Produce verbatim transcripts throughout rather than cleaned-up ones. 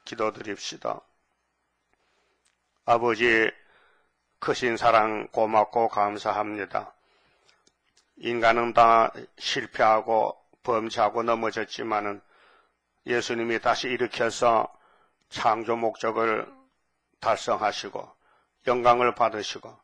기도드립시다. 아버지, 크신 사랑 고맙고 감사합니다. 인간은 다 실패하고 범죄하고 넘어졌지만은 예수님이 다시 일으켜서 창조 목적을 달성하시고 영광을 받으시고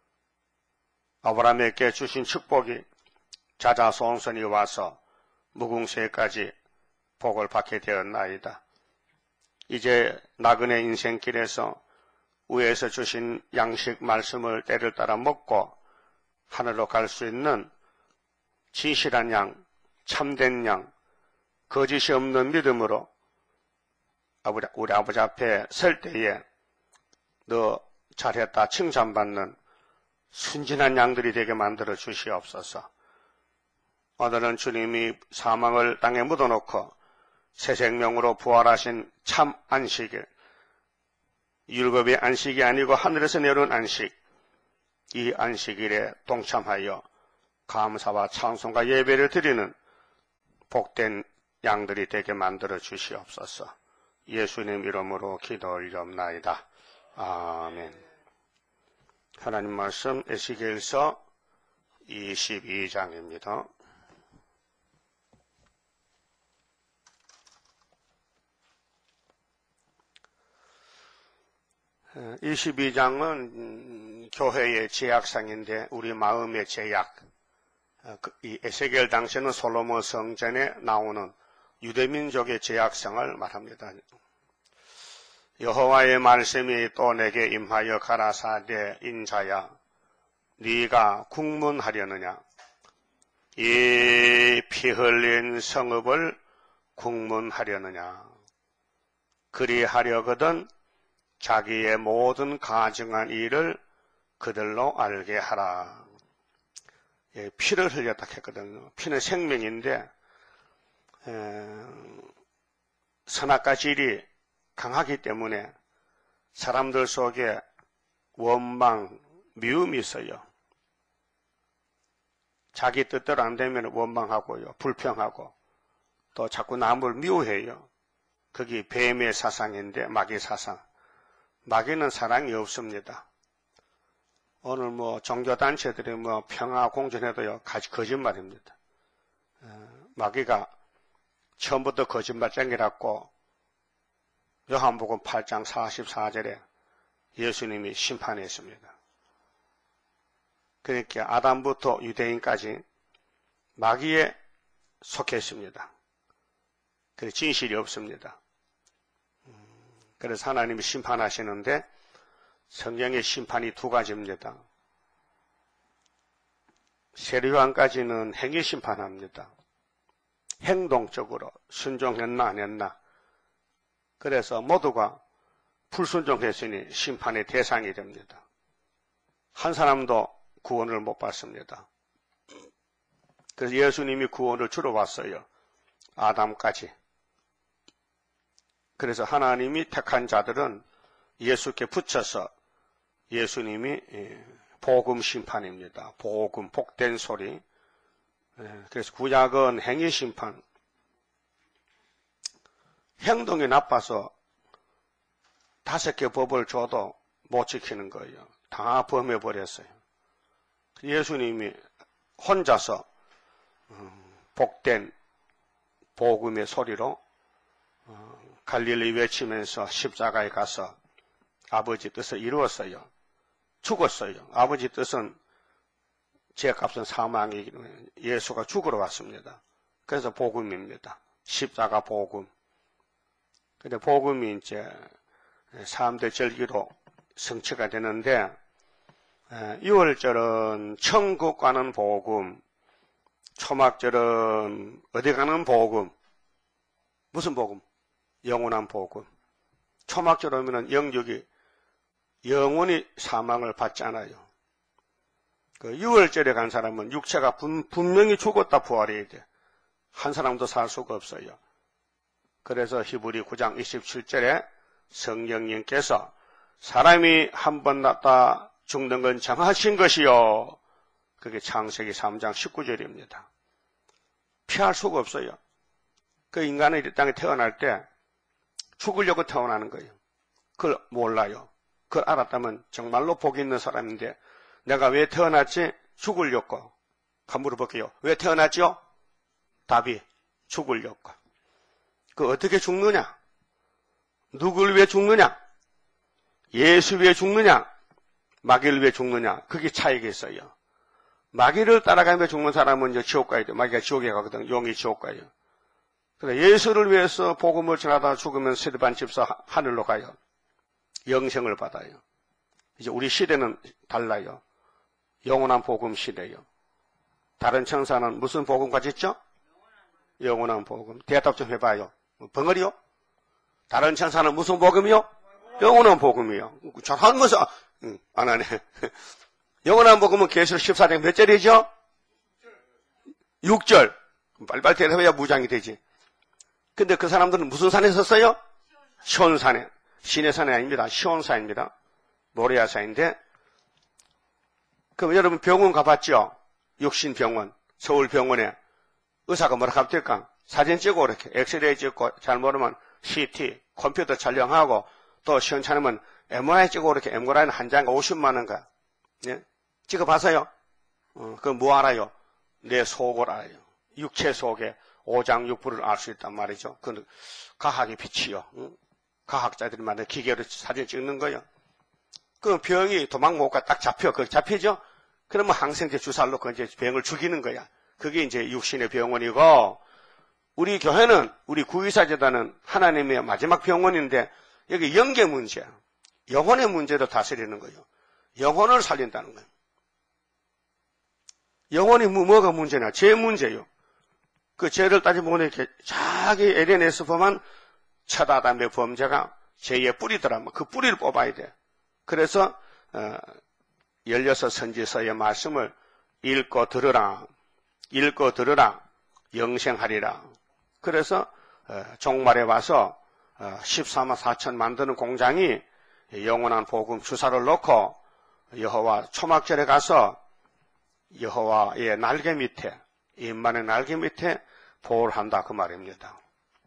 아브라함에게 주신 축복이 자자손손이 와서 무궁세까지 복을 받게 되었나이다. 이제 나그네 인생길에서 위에서 주신 양식 말씀을 때를 따라 먹고 하늘로 갈 수 있는 진실한 양, 참된 양, 거짓이 없는 믿음으로 우리 아버지 앞에 설 때에 너 잘했다 칭찬받는 순진한 양들이 되게 만들어 주시옵소서. 오늘은 주님이 사망을 땅에 묻어놓고 새 생명으로 부활하신 참 안식일, 율법의 안식이 아니고 하늘에서 내려온 안식, 이 안식일에 동참하여 감사와 찬송과 예배를 드리는 복된 양들이 되게 만들어 주시옵소서. 예수님 이름으로 기도 올리옵나이다. 아멘. 하나님 말씀 에스겔서 이십이 장입니다. 이십이 장은 교회의 제약상인데 우리 마음의 제약, 이 에스겔 당시에는 솔로몬 성전에 나오는 유대민족의 제약상을 말합니다. 여호와의 말씀이 또 내게 임하여 가라사대 인자야 네가 국문하려느냐 이 피 흘린 성읍을 국문하려느냐 그리하려거든 자기의 모든 가증한 일을 그들로 알게 하라. 예, 피를 흘렸다 했거든요. 피는 생명인데 에, 선악과 질이 강하기 때문에 사람들 속에 원망, 미움이 있어요. 자기 뜻대로 안 되면 원망하고요, 불평하고 또 자꾸 남을 미워해요. 그게 뱀의 사상인데 마귀 사상. 마귀는 사랑이 없습니다. 오늘 뭐 종교단체들이 뭐 평화 공존해도요, 거짓말입니다. 마귀가 처음부터 거짓말쟁이라고 요한복음 팔 장 사십사 절에 예수님이 심판했습니다. 그러니까 아담부터 유대인까지 마귀에 속했습니다. 그래서 진실이 없습니다. 그래서 하나님이 심판하시는데 성경의 심판이 두 가지입니다. 세례요한까지는 행위 심판합니다. 행동적으로 순종했나 안 했나. 그래서 모두가 불순종했으니 심판의 대상이 됩니다. 한 사람도 구원을 못 받습니다. 그래서 예수님이 구원을 주러 왔어요. 아담까지. 그래서 하나님이 택한 자들은 예수께 붙여서 예수님이 복음 심판입니다. 복음, 복된 소리. 그래서 구약은 행위 심판. 행동이 나빠서 다섯 개 법을 줘도 못 지키는 거예요. 다 범해버렸어요. 예수님이 혼자서 복된 복음의 소리로 갈릴리 외치면서 십자가에 가서 아버지 뜻을 이루었어요. 죽었어요. 아버지 뜻은 죄값은 사망이기 때문에 예수가 죽으러 왔습니다. 그래서 복음입니다. 십자가 복음. 근데 복음이 이제 삼 대 절기로 성취가 되는데 유월절은 천국 가는 복음, 초막절은 어디 가는 복음, 무슨 복음? 영원한 복음. 초막절 오면은 영육이 영원히 사망을 받잖아요. 그 유월절에 간 사람은 육체가 분, 분명히 죽었다 부활해야 돼. 한 사람도 살 수가 없어요. 그래서 히브리 구 장 이십칠 절에 성령님께서 사람이 한 번 났다 죽는 건 정하신 것이요. 그게 창세기 삼 장 십구 절입니다. 피할 수가 없어요. 그 인간이 이 땅에 태어날 때 죽으려고 태어나는 거예요. 그걸 몰라요. 그걸 알았다면 정말로 복이 있는 사람인데 내가 왜 태어났지? 죽으려고. 한번 물어볼게요. 왜 태어났죠? 답이 죽으려고. 그 어떻게 죽느냐? 누굴 위해 죽느냐? 예수 위해 죽느냐? 마귀를 위해 죽느냐? 그게 차이가 있어요. 마귀를 따라가며 죽는 사람은 이제 지옥 가야 돼. 마귀가 지옥에 가거든. 용이 지옥 가요. 그래 예수를 위해서 복음을 전하다 죽으면 세르반 집사 하늘로 가요. 영생을 받아요. 이제 우리 시대는 달라요. 영원한 복음 시대요. 다른 천사는 무슨 복음 가졌죠? 영원한 복음. 대답 좀 해봐요. 벙어리요? 다른 천사는 무슨 복음이요? 영원한 복음이요. 잘하는 것은 응, 안 하네. 영원한 복음은 계시록 십사 장 몇 절이죠? 육 절. 빨리빨리 대답해야 무장이 되지. 근데 그 사람들은 무슨 산에 섰어요? 시온산에. 신의 산이 아닙니다. 시온산입니다. 모리아산인데. 그럼 여러분 병원 가봤죠? 육신병원, 서울병원에 의사가 뭐라 합니까? 사진 찍고 이렇게 엑스레이 찍고 잘 모르면 씨티, 컴퓨터 촬영하고 또 시원찮으면 엠알아이 찍고 이렇게 엠알아이는 한 장에 오십만 원가. 예? 찍어봤어요? 어, 그건 뭐 알아요? 내 속을 알아요. 육체 속에 오장육부를 알 수 있단 말이죠. 그건 과학의 빛이요. 응? 과학자들이 만든 기계로 사진 찍는 거예요. 그 병이 도망 못 가 딱 잡혀. 그 잡히죠? 그러면 항생제 주사를 놓고 이제 병을 죽이는 거야. 그게 이제 육신의 병원이고, 우리 교회는, 우리 구의사재단은 하나님의 마지막 병원인데, 여기 영계 문제야. 영혼의 문제로 다스리는 거예요. 영혼을 살린다는 거예요. 영혼이 뭐가 문제냐? 죄 문제요. 그 죄를 따져보면 이렇게 자기 에덴에서 보면 첫 아담의 범죄가 죄의 뿌리더라면 그 뿌리를 뽑아야 돼. 그래서 어, 열여섯 선지서의 말씀을 읽고 들으라, 읽고 들으라, 영생하리라. 그래서 어, 종말에 와서 어, 십사만 사천 만드는 공장이 영원한 복음 주사를 놓고 여호와 초막절에 가서 여호와의 날개 밑에, 인만의 날개 밑에 보호한다 그 말입니다.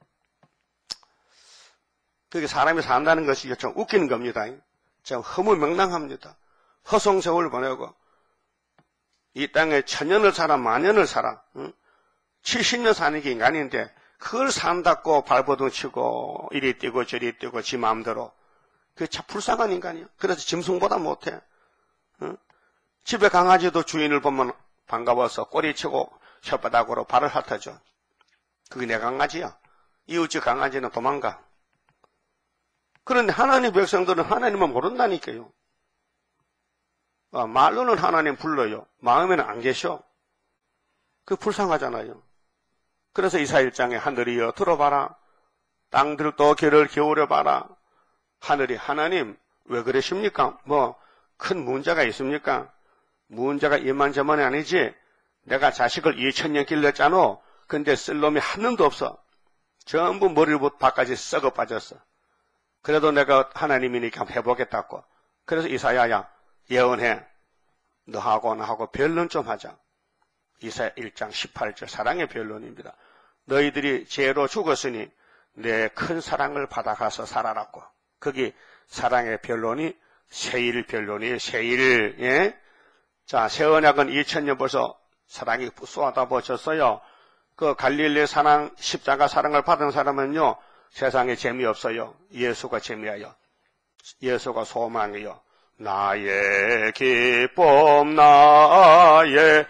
그게 사람이 산다는 것이 좀 웃기는 겁니다. 좀 허무맹랑합니다. 허송세월 보내고 이 땅에 천년을 살아 만년을 살아 응? 칠십 년 사는 게 인간인데 그걸 산다고 발버둥 치고 이리 뛰고 저리 뛰고 지 마음대로 그게 참 불쌍한 인간이야. 그래서 짐승보다 못해. 응? 집에 강아지도 주인을 보면 반가워서 꼬리치고 혓바닥으로 발을 핥아줘. 그게 내 강아지야. 이웃집 강아지는 도망가. 그런데 하나님 백성들은 하나님은 모른다니까요. 아, 말로는 하나님 불러요. 마음에는 안 계셔. 그 불쌍하잖아요. 그래서 이사 일 장에 하늘이여 들어봐라. 땅들도 귀를 기울여봐라. 하늘이 하나님 왜 그러십니까? 뭐 큰 문제가 있습니까? 문제가 이만저만이 아니지. 내가 자식을 이천 년 길렀잖아. 근데 쓸 놈이 한 놈도 없어. 전부 머리부터 발까지 썩어 빠졌어. 그래도 내가 하나님이니까 해보겠다고. 그래서 이사야야 예언해. 너하고 나하고 변론 좀 하자. 이사야 일 장 십팔 절 사랑의 변론입니다. 너희들이 죄로 죽었으니 내 큰 사랑을 받아가서 살아라고. 거기 사랑의 변론이 세일 변론이에요. 세일. 예? 자, 새 언약은 이천 년 벌써 사랑이 쏟아버졌어요. 그 갈릴리 사랑, 십자가 사랑을 받은 사람은요, 세상에 재미없어요. 예수가 재미예요. 예수가 소망이요. 나의 기쁨, 나의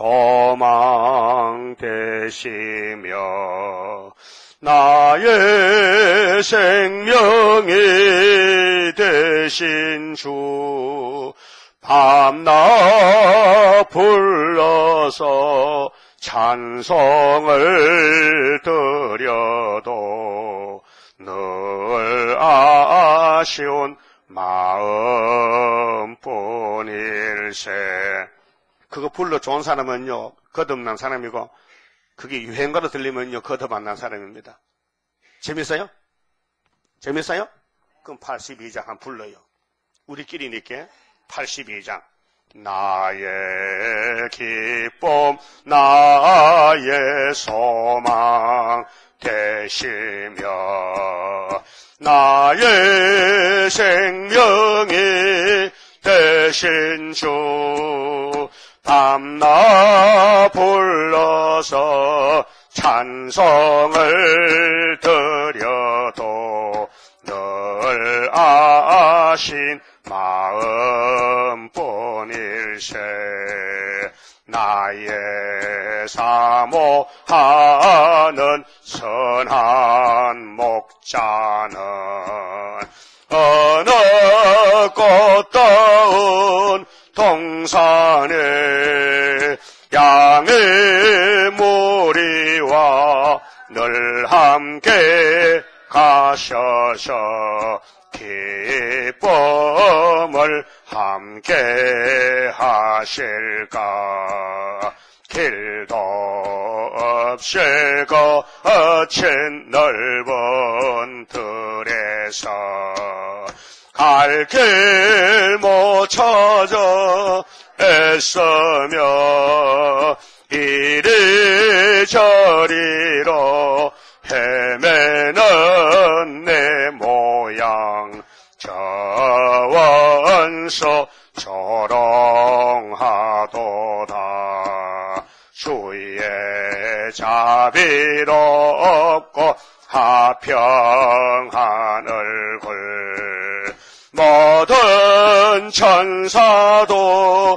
소망 되시며, 나의 생명이 되신 주, 밤낮 불러서 찬송을 드려도 늘 아쉬운 마음뿐일세. 그거 불러 좋은 사람은요 거듭난 사람이고 그게 유행가로 들리면요 거듭 안 난 사람입니다. 재밌어요? 재밌어요? 그럼 팔십이 장 한 불러요. 우리끼리니까 팔십이 장. 나의 기쁨 나의 소망 되시며 나의 생명이 되신 주 밤낮 불러서 찬송을 드려도 늘 아신 마음뿐일세. 나의 사모하는 선한 목자는 어느 꽃다운 동산에 양의 무리와 늘 함께 가셔서 기쁨을 함께 하실까. 길도 없이 거친 넓은 들에서 갈 길 못 찾아 애쓰며 이리저리로 헤매는 내 모양 저 원수 조롱하도다. 주의 자비롭고 화평한 얼굴 모든 천사도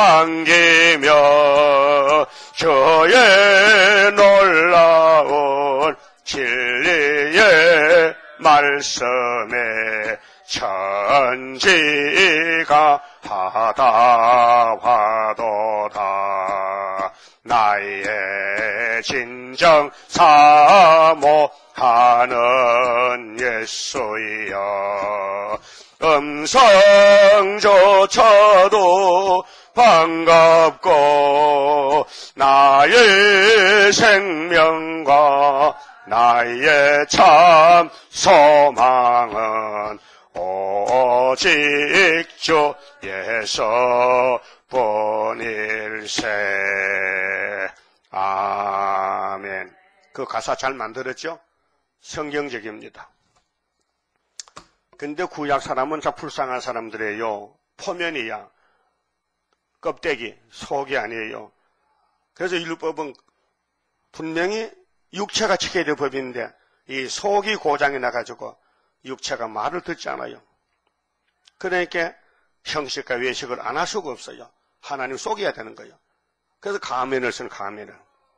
반기며 주의 놀라운 진리의 말씀에 천지가 하다화도다. 나의 진정 사모하는 예수여 음성조차도 반갑고 나의 생명과 나의 참 소망은 오직 주 예수뿐일세. 아멘. 그 가사 잘 만들었죠? 성경적입니다. 근데 구약 사람은 참 불쌍한 사람들이에요. 포면이야. 껍데기, 속이 아니에요. 그래서 율법은 분명히 육체가 지켜야 될 법인데 이 속이 고장이 나가지고 육체가 말을 듣지 않아요. 그러니까 형식과 외식을 안 할 수가 없어요. 하나님 속여야 되는 거예요. 그래서 가면을 쓰는 가면을.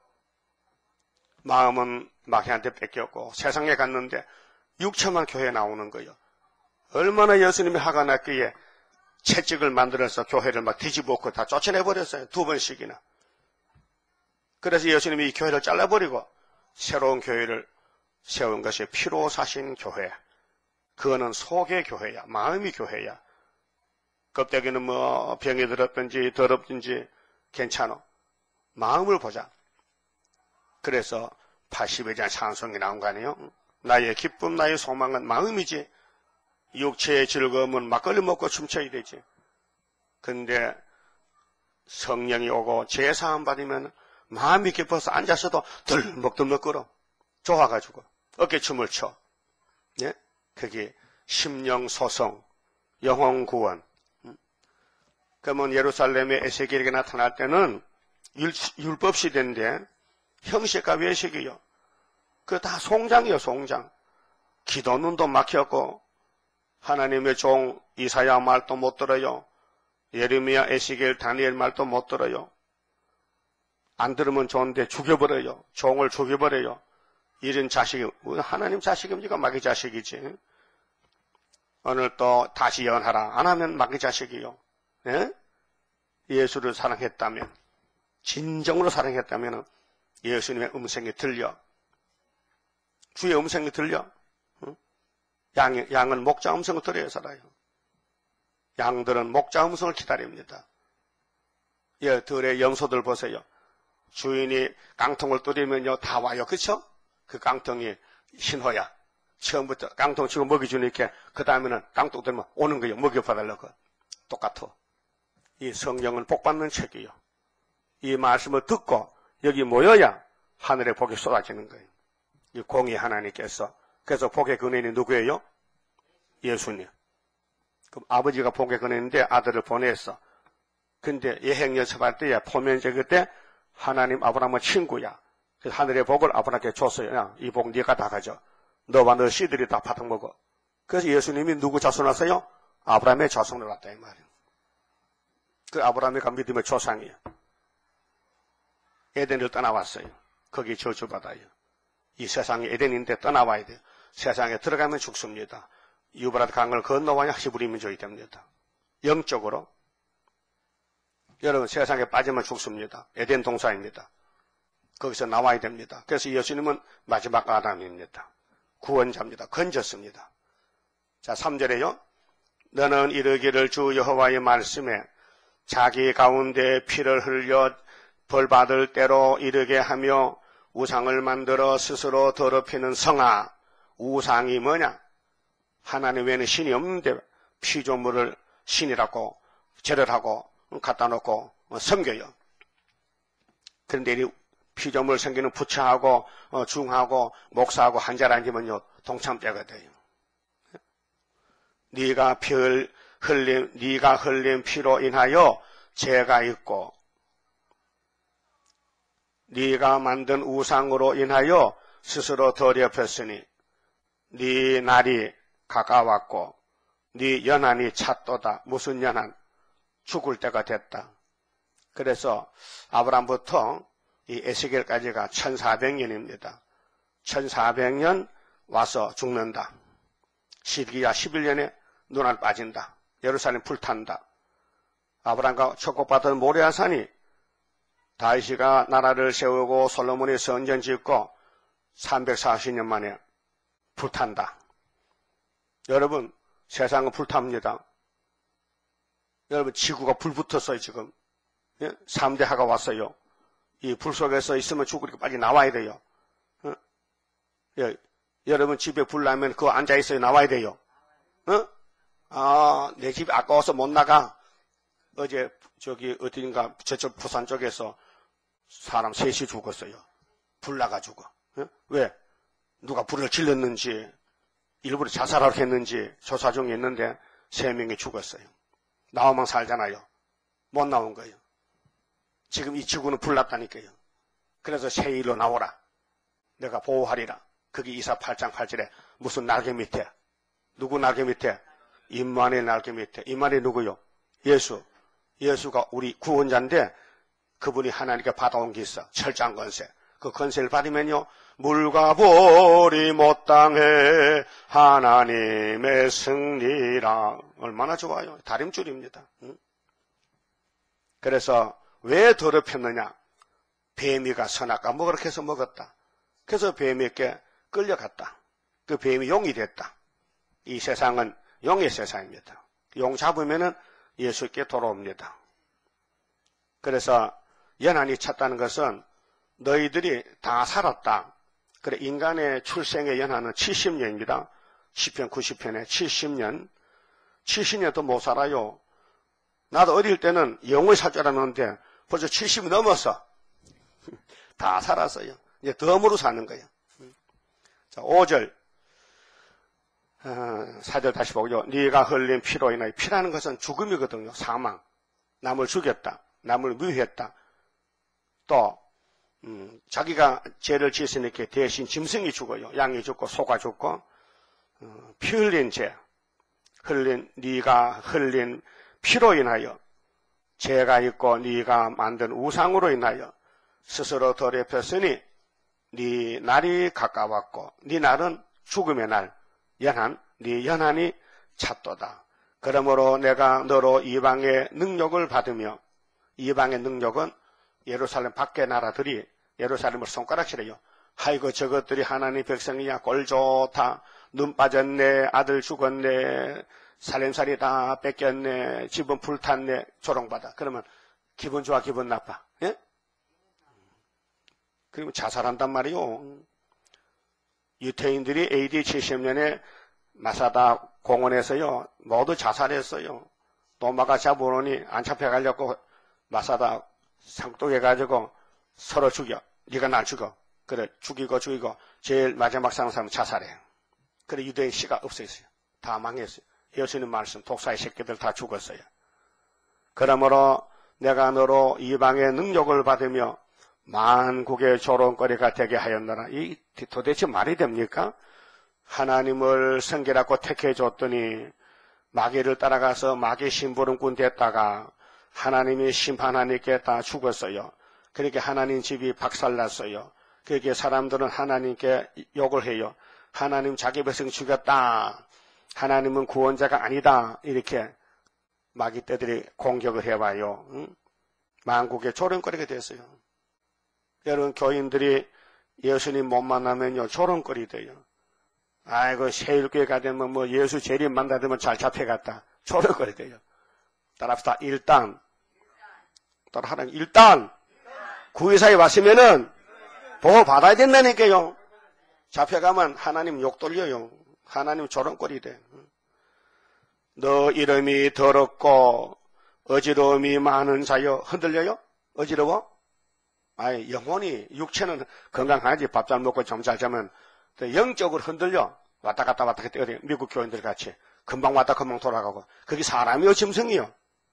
마음은 마귀한테 뺏겼고 세상에 갔는데 육체만 교회에 나오는 거예요. 얼마나 예수님이 화가 났기에 채찍을 만들어서 교회를 막 뒤집어엎고 다 쫓아내버렸어요. 두 번씩이나. 그래서 예수님이 이 교회를 잘라버리고 새로운 교회를 세운 것이 피로 사신 교회. 그거는 속의 교회야. 마음이 교회야. 껍데기는 뭐 병이 들었든지 더럽든지 괜찮아. 마음을 보자. 그래서 팔십일 장 찬송이 나온 거 아니에요? 나의 기쁨, 나의 소망은 마음이지. 육체의 즐거움은 막걸리 먹고 춤춰야 되지. 근데 성령이 오고 제사함 받으면 마음이 깊어서 앉아서도 덜먹덜먹 걸어. 좋아가지고 어깨춤을 춰. 예? 그게 심령 소성, 영혼 구원. 그러면 예루살렘의 에스겔에게 나타날 때는 율, 율법 시대인데 형식과 외식이요. 그 다 송장이요, 송장. 기도 눈도 막혔고 하나님의 종 이사야 말도 못 들어요. 예레미야, 에스겔, 다니엘 말도 못 들어요. 안 들으면 좋은데 죽여버려요. 종을 죽여버려요. 이런 자식이 하나님 자식입니까? 마귀 자식이지. 오늘 또 다시 예언하라. 안 하면 마귀 자식이요. 예? 예수를 사랑했다면, 진정으로 사랑했다면 예수님의 음성이 들려. 주의 음성이 들려. 응? 양, 양은 목자 음성을 들어야 살아요. 양들은 목자 음성을 기다립니다. 예, 들의 염소들 보세요. 주인이 깡통을 뚫으면요 다 와요. 그쵸? 그 깡통이 신호야. 처음부터 깡통 치고 먹여주니까 그 다음에는 깡통 들면 오는 거예요. 먹여봐달라고. 똑같아. 이 성경은 복받는 책이요. 이 말씀을 듣고 여기 모여야 하늘의 복이 쏟아지는 거예요. 이 공의 하나님께서. 그래서 복의 근원이 누구예요? 예수님. 그럼 아버지가 보게 꺼냈는데 아들을 보냈어. 근데 여행 연습할 때야 포면제 그때 하나님 아브라함은 친구야. 그래서 하늘의 복을 아브라함께 줬어요. 야, 이 복 네가 다 가져. 너와 너 씨들이 다 받아먹어. 그래서 예수님이 누구 자손 왔어요? 아브라함의 자손을 왔다 이 말이에요. 그 아브라함이 가 믿음의 조상이에요. 에덴을 떠나왔어요. 거기 저주받아요. 이 세상이 에덴인데 떠나와야 돼요. 세상에 들어가면 죽습니다. 유브라트 강을 건너와야 히브리 민족이 됩니다. 영적으로. 여러분 세상에 빠지면 죽습니다. 에덴 동산입니다. 거기서 나와야 됩니다. 그래서 예수님은 마지막 아담입니다. 구원자입니다. 건졌습니다. 자, 삼 절에요. 너는 이르기를 주 여호와의 말씀에 자기 가운데 피를 흘려 벌받을 때로 이르게 하며 우상을 만들어 스스로 더럽히는 성아. 우상이 뭐냐? 하나님 외에는 신이 없는데 피조물을 신이라고 절을 하고 갖다 놓고 섬겨요. 그런데 이 피조물 섬기는 부처하고 중하고 목사하고 한자를 앉으면요 동참자가 돼요. 네가 피를 흘린 네가 흘린 피로 인하여 죄가 있고 네가 만든 우상으로 인하여 스스로 더럽혔으니 네 날이 가까웠고 네 연한이 찼도다. 무슨 연한? 죽을 때가 됐다. 그래서 아브라함부터 이 에스겔까지가 천사백 년입니다. 천사백 년 와서 죽는다. 시드기야 십일 년에 눈알 빠진다. 예루살렘 불탄다. 아브라함과 축복받은 모리아산이 다윗이가 나라를 세우고 솔로몬이 성전 짓고 삼백사십 년 만에 불탄다. 여러분 세상은 불탑니다. 여러분 지구가 불붙었어요 지금. 예? 삼 대 하가 왔어요. 이 불 속에서 있으면 죽으니까 빨리 나와야 돼요. 어? 예. 여러분 집에 불 나면 그거 앉아있어요. 나와야 돼요. 어? 아, 내 집 아까워서 못 나가. 어제 저기 어딘가 저쪽 부산 쪽에서 사람 셋이 죽었어요. 불 나가지고. 어? 왜? 누가 불을 질렀는지 일부러 자살하려 했는지 조사 중에 있는데 세 명이 죽었어요. 나오면 살잖아요. 못 나온 거예요. 지금 이 지구는 불났다니까요. 그래서 새 일로 나오라. 내가 보호하리라. 그게 이사 팔 장 팔 절에 무슨 날개 밑에 누구 날개 밑에? 임마누엘 날개 밑에. 임마누엘이 누구요? 예수. 예수가 우리 구원자인데 그분이 하나님께 받아온 게 있어. 철장 권세. 그 권세를 받으면요 물과 볼이 못 당해 하나님의 승리라. 얼마나 좋아요. 다림줄입니다. 응? 그래서 왜 더럽혔느냐? 뱀이가 선악과 먹으라 해서 먹었다. 그래서 뱀에게 끌려갔다. 그 뱀이 용이 됐다. 이 세상은 용의 세상입니다. 용 잡으면은 예수께 돌아옵니다. 그래서 연한이 찼다는 것은 너희들이 다 살았다. 그래 인간의 출생의 연한은 칠십 년입니다. 시편 구십 편에 칠십 년. 칠십 년도 못 살아요. 나도 어릴 때는 영원히 살 줄 알았는데 벌써 칠십이 넘었어. 다 살았어요. 이제 덤으로 사는 거예요. 자, 오 절. 어, 사 절 다시 보죠. 네가 흘린 피로 인하여. 피라는 것은 죽음이거든요. 사망. 남을 죽였다. 남을 미워했다. 또 음, 자기가 죄를 지었으니까 대신 짐승이 죽어요. 양이 죽고 소가 죽고 어, 피 흘린 죄. 흘린 네가 흘린 피로 인하여 죄가 있고 네가 만든 우상으로 인하여 스스로 더럽혔으니 네 날이 가까웠고 네 날은 죽음의 날 연한 네 연한이 찼도다. 그러므로 내가 너로 이방의 능력을 받으며 이방의 능력은 예루살렘 밖의 나라들이 예루살렘을 손가락질해요. 아이고 저것들이 하나님 백성이야. 꼴 좋다. 눈 빠졌네. 아들 죽었네. 살림살이 다 뺏겼네. 집은 불탔네. 조롱받아. 그러면 기분 좋아 기분 나빠. 예? 그러면 자살한단 말이요. 유태인들이 에이디 칠십 년에 마사다 공원에서요 모두 자살했어요. 노마가 잡으러니 안 잡혀가려고 마사다 상독해가지고 서로 죽여. 네가 날 죽어. 그래 죽이고 죽이고 제일 마지막 사는 사람은 자살해. 그래 유대인 씨가 없어졌어요. 다 망했어요. 예수님 말씀 독사의 새끼들 다 죽었어요. 그러므로 내가 너로 이방의 능력을 받으며 만국의 조롱거리가 되게 하였노라. 이 도대체 말이 됩니까? 하나님을 성결하고 택해 줬더니 마귀를 따라가서 마귀 심부름꾼 됐다가 하나님이 심판하니까 다 죽었어요. 그렇게 하나님 집이 박살났어요. 그렇게 사람들은 하나님께 욕을 해요. 하나님 자기 백성 죽였다. 하나님은 구원자가 아니다. 이렇게 마귀 떼들이 공격을 해봐요. 응? 만국의 조롱거리가 됐어요. 여러분 교인들이 예수님 못 만나면요 조롱거리 돼요. 아이고 세일교회 가되면 뭐 예수 재림 만나되면 잘 잡혀갔다. 조롱거리 돼요. 따라합시다. 일단 따라 하나님 일단 구의사에 왔으면은 보호 받아야 된다니까요. 잡혀가면 하나님 욕 돌려요. 하나님 조롱거리 돼. 너 이름이 더럽고 어지러움이 많은 자여. 흔들려요? 어지러워? 아이 영혼이 육체는 건강하지. 밥 잘 먹고 잠 잘 자면 영적으로 흔들려. 왔다 갔다 왔다 갔다 어디 미국 교인들 같이 금방 왔다 금방 돌아가고. 그게 사람이요 짐승이요.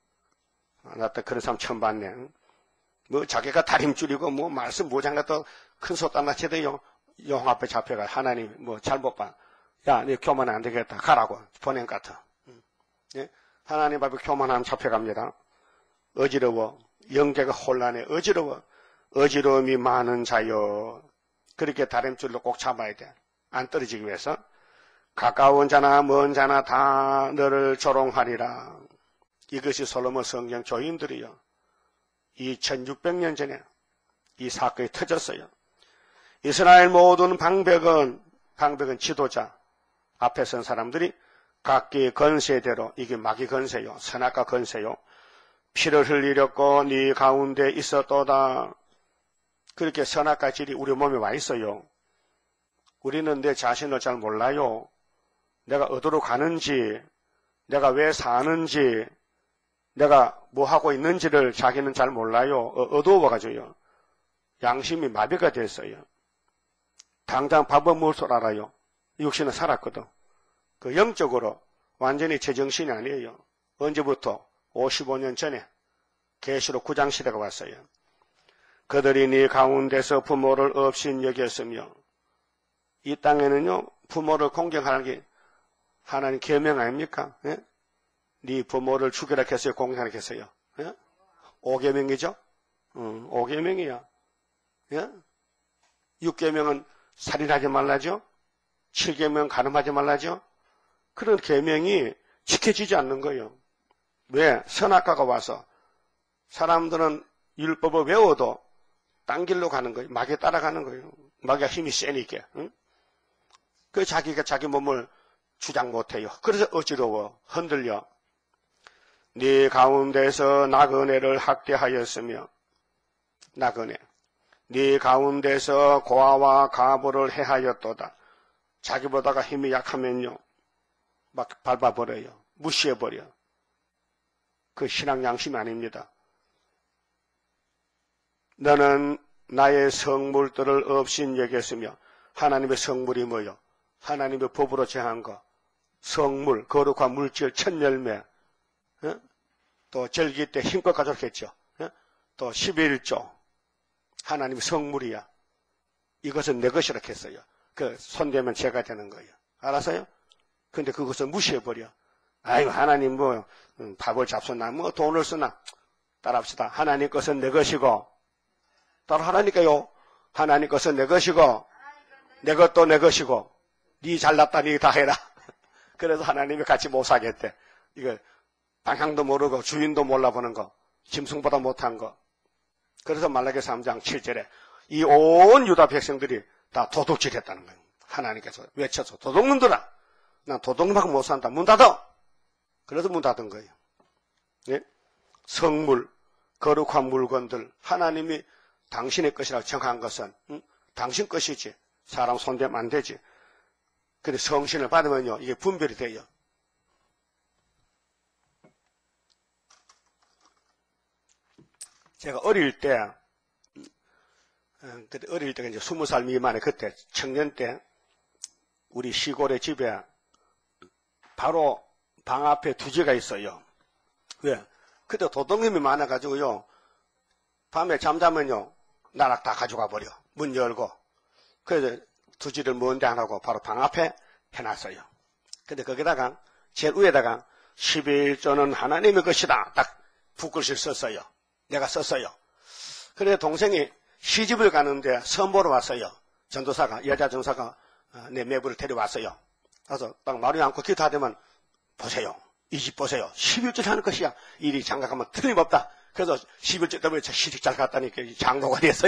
나 또 그런 사람 처음 봤네. 뭐 자기가 다림줄이고 뭐 말씀 모장 같은 큰 소따나 치대요. 영 앞에 잡혀가 하나님 뭐 잘못 봐. 야, 네 교만 안 되겠다. 가라고 보낸 것 같아. 예? 하나님 앞에 교만하면 잡혀갑니다. 어지러워. 영계가 혼란해. 어지러워. 어지러움이 많은 자여. 그렇게 다림줄로 꼭 잡아야 돼. 안 떨어지기 위해서. 가까운 자나 먼 자나 다 너를 조롱하리라. 이것이 솔로몬 성경 조인들이요. 이천육백 년 전에 이 사건이 터졌어요. 이스라엘 모든 방백은 방백은 지도자 앞에 선 사람들이 각기 건세대로 이게 마귀 건세요. 선악과 건세요. 피를 흘리렸고 네 가운데 있었도다. 그렇게 선악과 질이 우리 몸에 와 있어요. 우리는 내 자신을 잘 몰라요. 내가 어디로 가는지, 내가 왜 사는지, 내가 뭐 하고 있는지를 자기는 잘 몰라요. 어, 어두워가지고요. 양심이 마비가 됐어요. 당장 밥은 먹을 줄 알아요. 육신은 살았거든. 그 영적으로 완전히 제정신이 아니에요. 언제부터? 오십오 년 전에 계시록 구 장 시대가 왔어요. 그들이 네 가운데서 부모를 없인 여겼으며 이 땅에는요 부모를 공경하는 게 하나님 계명 아닙니까? 예? 네 부모를 죽여라 했어요? 공경하라 했어요? 예? 오계명이죠? 응, 오계명이야. 예? 육계명은 살인하지 말라죠? 칠계명 간음하지 말라죠? 그런 계명이 지켜지지 않는 거예요. 왜? 선악과가 와서 사람들은 율법을 외워도 딴 길로 가는 거예요. 마귀에 따라가는 거예요. 마귀가 힘이 세니까. 응? 그 자기가 자기 몸을 주장 못해요. 그래서 어지러워 흔들려. 네 가운데서 나그네를 학대하였으며 나그네 네 가운데서 고아와 가부를 해하였도다. 자기보다가 힘이 약하면요 막 밟아버려요. 무시해버려. 그 신앙 양심이 아닙니다. 너는 나의 성물들을 없인 여겼으며 하나님의 성물이 뭐요? 하나님의 법으로 정한 거. 성물, 거룩한 물질, 첫 열매. 어? 또 절기 때 힘껏 가져록 했죠. 어? 또 십일조. 하나님의 성물이야. 이것은 내 것이라 했어요. 그 손대면 제가 되는 거예요. 알았어요? 근데 그것을 무시해버려. 아이고 하나님 뭐 음, 밥을 잡수나 뭐 돈을 쓰나. 따라합시다. 하나님 것은 내 것이고 따라 하라니까요. 하나님 것은 내 것이고 내 것도 내 것이고 네 잘났다 네 다 해라. 그래서 하나님이 같이 못 사겠대. 이거 방향도 모르고 주인도 몰라보는 거. 짐승보다 못한 거. 그래서 말라기 삼 장 칠 절에 이 온 유다 백성들이 다 도둑질했다는 거예요. 하나님께서 외쳐서 도둑놈들아 난 도둑놈하고 못 산다. 문 닫아. 그래서 문 닫은 거예요. 예? 성물 거룩한 물건들 하나님이 당신의 것이라고 정한 것은 응? 당신 것이지 사람 손대면 안 되지. 근데 성신을 받으면요 이게 분별이 돼요. 제가 어릴 때 그때 어릴 때가 이제 스무 살 미만의 그때 청년 때 우리 시골의 집에 바로 방 앞에 두지가 있어요. 왜? 그때 도둑놈이 많아가지고요. 밤에 잠자면요. 나락 다 가져가 버려. 문 열고. 그래서 두지를 먼데 안 하고 바로 방 앞에 해놨어요. 근데 거기다가 제일 위에다가 십일조는 하나님의 것이다. 딱 붓글씨를 썼어요. 내가 썼어요. 그래 동생이 시집을 가는데 선보러 왔어요. 전도사가, 여자 전도사가 내 매부를 데려왔어요. 그래서 딱 말이 않고 기도하더만 보세요. 이 집 보세요. 십일절 하는 것이야. 일이 장가가면 틀림없다. 그래서 십일절 때문에 시집 잘 갔다니까 장로가 됐어요.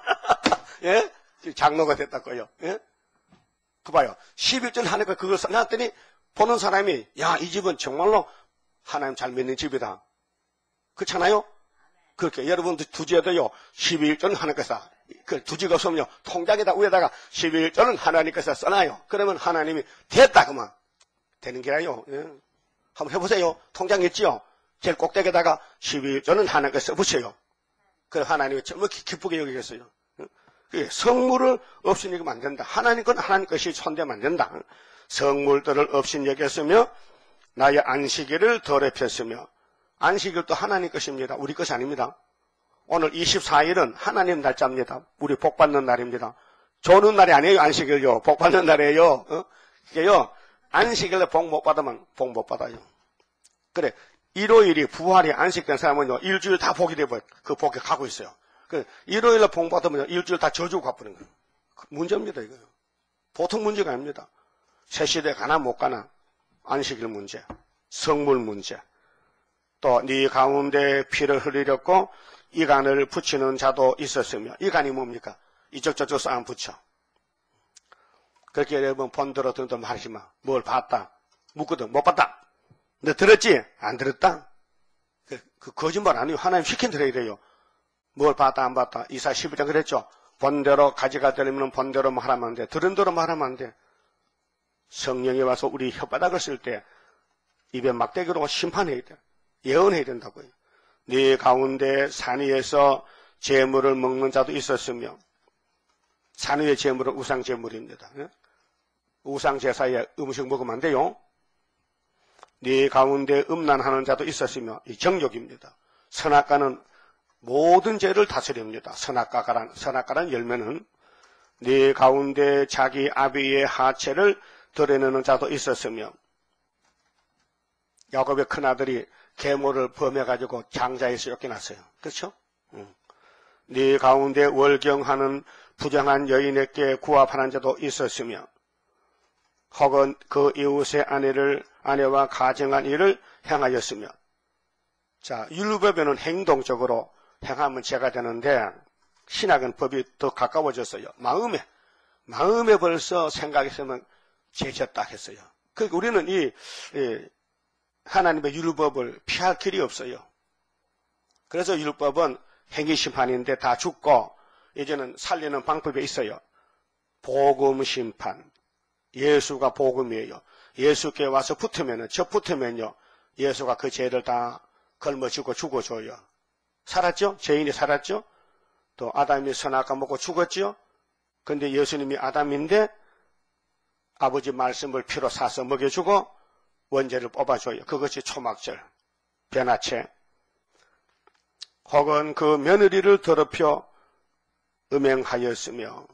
예? 장로가 됐다고요. 예? 그 봐요. 십일절 하는 거 그걸 써놨더니 보는 사람이 야, 이 집은 정말로 하나님 잘 믿는 집이다. 그렇잖아요? 그렇게 여러분들 두지에도요. 십일절은 하나님께서 그 두지가 없으면요. 통장에다 위에다가 십일절은 하나님께서 써놔요. 그러면 하나님이 됐다 그만 되는 게라요. 예. 한번 해보세요. 통장 있지요? 제일 꼭대기에다가 십일조는 하나님께서 써보세요. 그래 하나님이 정말 기쁘게 여기겠어요. 성물을 없인 여기면 안 된다. 하나님 건 하나님 것이 손대면 안 된다. 성물들을 없인 여겼으며 나의 안식일을 더럽혔으며 안식일도 하나님 것입니다. 우리 것이 아닙니다. 오늘 이십사일은 하나님 날짜입니다. 우리 복받는 날입니다. 조는 날이 아니에요. 안식일요. 복받는 날이에요. 어? 그게요. 안식일에 복 못 받으면 복 못 받아요. 그래 일요일이 부활이 안식된 사람은요. 일주일 다 복이 되고 그 복이 가고 있어요. 그 일요일에 복 받으면 일주일 다 저주고 가버리는 거예요. 문제입니다. 이거요. 보통 문제가 아닙니다. 새 시대 가나 못 가나 안식일 문제, 성물 문제, 또 네 가운데 피를 흘리렸고 이간을 붙이는 자도 있었으며 이간이 뭡니까? 이쪽 저쪽 싸움 붙여. 그렇게 여러분 본들어 듣던 말하지 마. 뭘 봤다. 묻거든. 못 봤다. 너 들었지? 안 들었다. 그, 그 거짓말 아니에요. 하나님 시킨 대로 이래요. 뭘 봤다 안 봤다. 이사 십일장 그랬죠. 본대로 가져가 들으면 본대로 말하면 안 돼. 들은 대로 말하면 안 돼. 성령이 와서 우리 혓바닥을 쓸 때 입에 막대기로 심판해야 돼. 예언해야 된다고요. 네 가운데 산 위에서 재물을 먹는 자도 있었으며 산 위의 재물은 우상재물입니다. 우상제사에 음식 먹으면 안 돼요. 네 가운데 음란하는 자도 있었으며 이 정욕입니다. 선악과는 모든 죄를 다스립니다. 선악과란, 선악과란 열매는 네 가운데 자기 아비의 하체를 드러내는 자도 있었으며 야곱의 큰아들이 계모를 범해가지고 장자에서 쫓겨났어요. 그렇죠? 응. 네 가운데 월경하는 부정한 여인에게 구합하는 자도 있었으며 혹은 그 이웃의 아내를 아내와 가정한 일을 행하였으며 자 율법에는 행동적으로 행하면 죄가 되는데 신학은 법이 더 가까워졌어요. 마음에 마음에 벌써 생각했으면 죄졌다 했어요. 그러니까 우리는 이, 이 하나님의 율법을 피할 길이 없어요. 그래서 율법은 행위심판인데 다 죽고 이제는 살리는 방법이 있어요. 복음심판. 예수가 복음이에요. 예수께 와서 붙으면은, 저 붙으면요. 예수가 그 죄를 다 걸머쥐고 죽어줘요. 살았죠? 죄인이 살았죠? 또 아담이 선악과 먹고 죽었죠? 근데 예수님이 아담인데 아버지 말씀을 피로 사서 먹여주고 원죄를 뽑아줘요. 그것이 초막절, 변화체. 혹은 그 며느리를 더럽혀 음행하였으며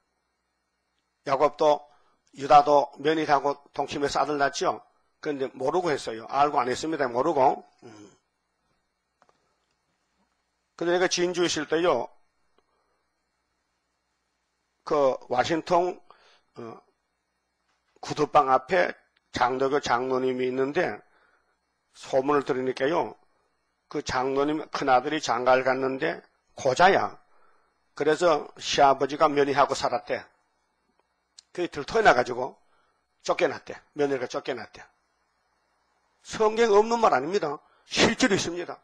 야곱도 유다도 며느리하고 동침해서 아들 낳았죠. 그런데 모르고 했어요. 알고 안 했습니다. 모르고. 음. 근데 내가 진주 있을 때요. 그 와싱턴 어, 구두방 앞에 장로교 장로님이 있는데 소문을 들으니까요. 그 장로님 큰아들이 장가를 갔는데 고자야. 그래서 시아버지가 며느리하고 살았대. 그게 들통이 나가지고 쫓겨났대. 며느리가 쫓겨났대. 성경에 없는 말 아닙니다. 실제로 있습니다.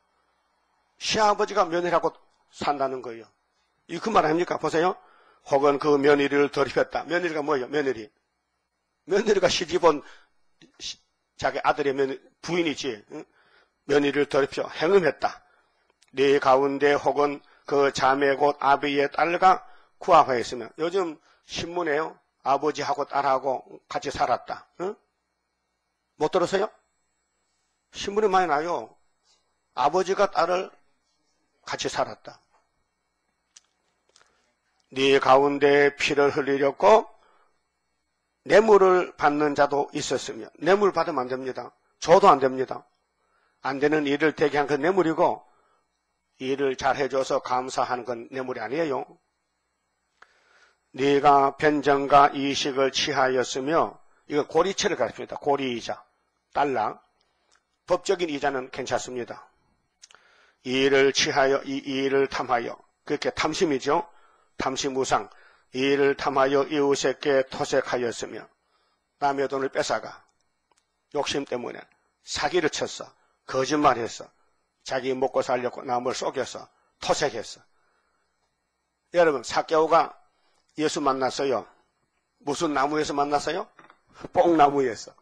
시아버지가 며느리하고 산다는 거예요. 이 그 말 아닙니까? 보세요. 혹은 그 며느리를 더럽혔다. 며느리가 뭐예요? 며느리. 며느리가 시집온 자기 아들의 며느리, 부인이지. 응? 며느리를 더럽혀 행음했다. 네 가운데 혹은 그 자매 곧 아비의 딸과 구합하였으면 요즘 신문에요. 아버지하고 딸하고 같이 살았다. 응? 못 들었어요? 신문에 많이 나요. 아버지가 딸을 같이 살았다. 네 가운데 피를 흘리렸고 뇌물을 받는 자도 있었으며, 뇌물 받으면 안 됩니다. 줘도 안 됩니다. 안 되는 일을 되게 한 건 뇌물이고, 일을 잘 해줘서 감사하는 건 뇌물이 아니에요. 네가 변정과 이식을 취하였으며, 이거 고리채를 가르칩니다. 고리이자, 달러. 법적인 이자는 괜찮습니다. 이 일을 취하여, 이, 이 일을 탐하여, 그렇게 탐심이죠. 탐심우상. 이 일을 탐하여 이웃에게 토색하였으며, 남의 돈을 뺏어가. 욕심 때문에 사기를 쳤어. 거짓말했어. 자기 먹고 살려고 남을 속여서 토색했어. 여러분, 삭개오가 예수 만났어요. 무슨 나무에서 만났어요? 뽕나무에서.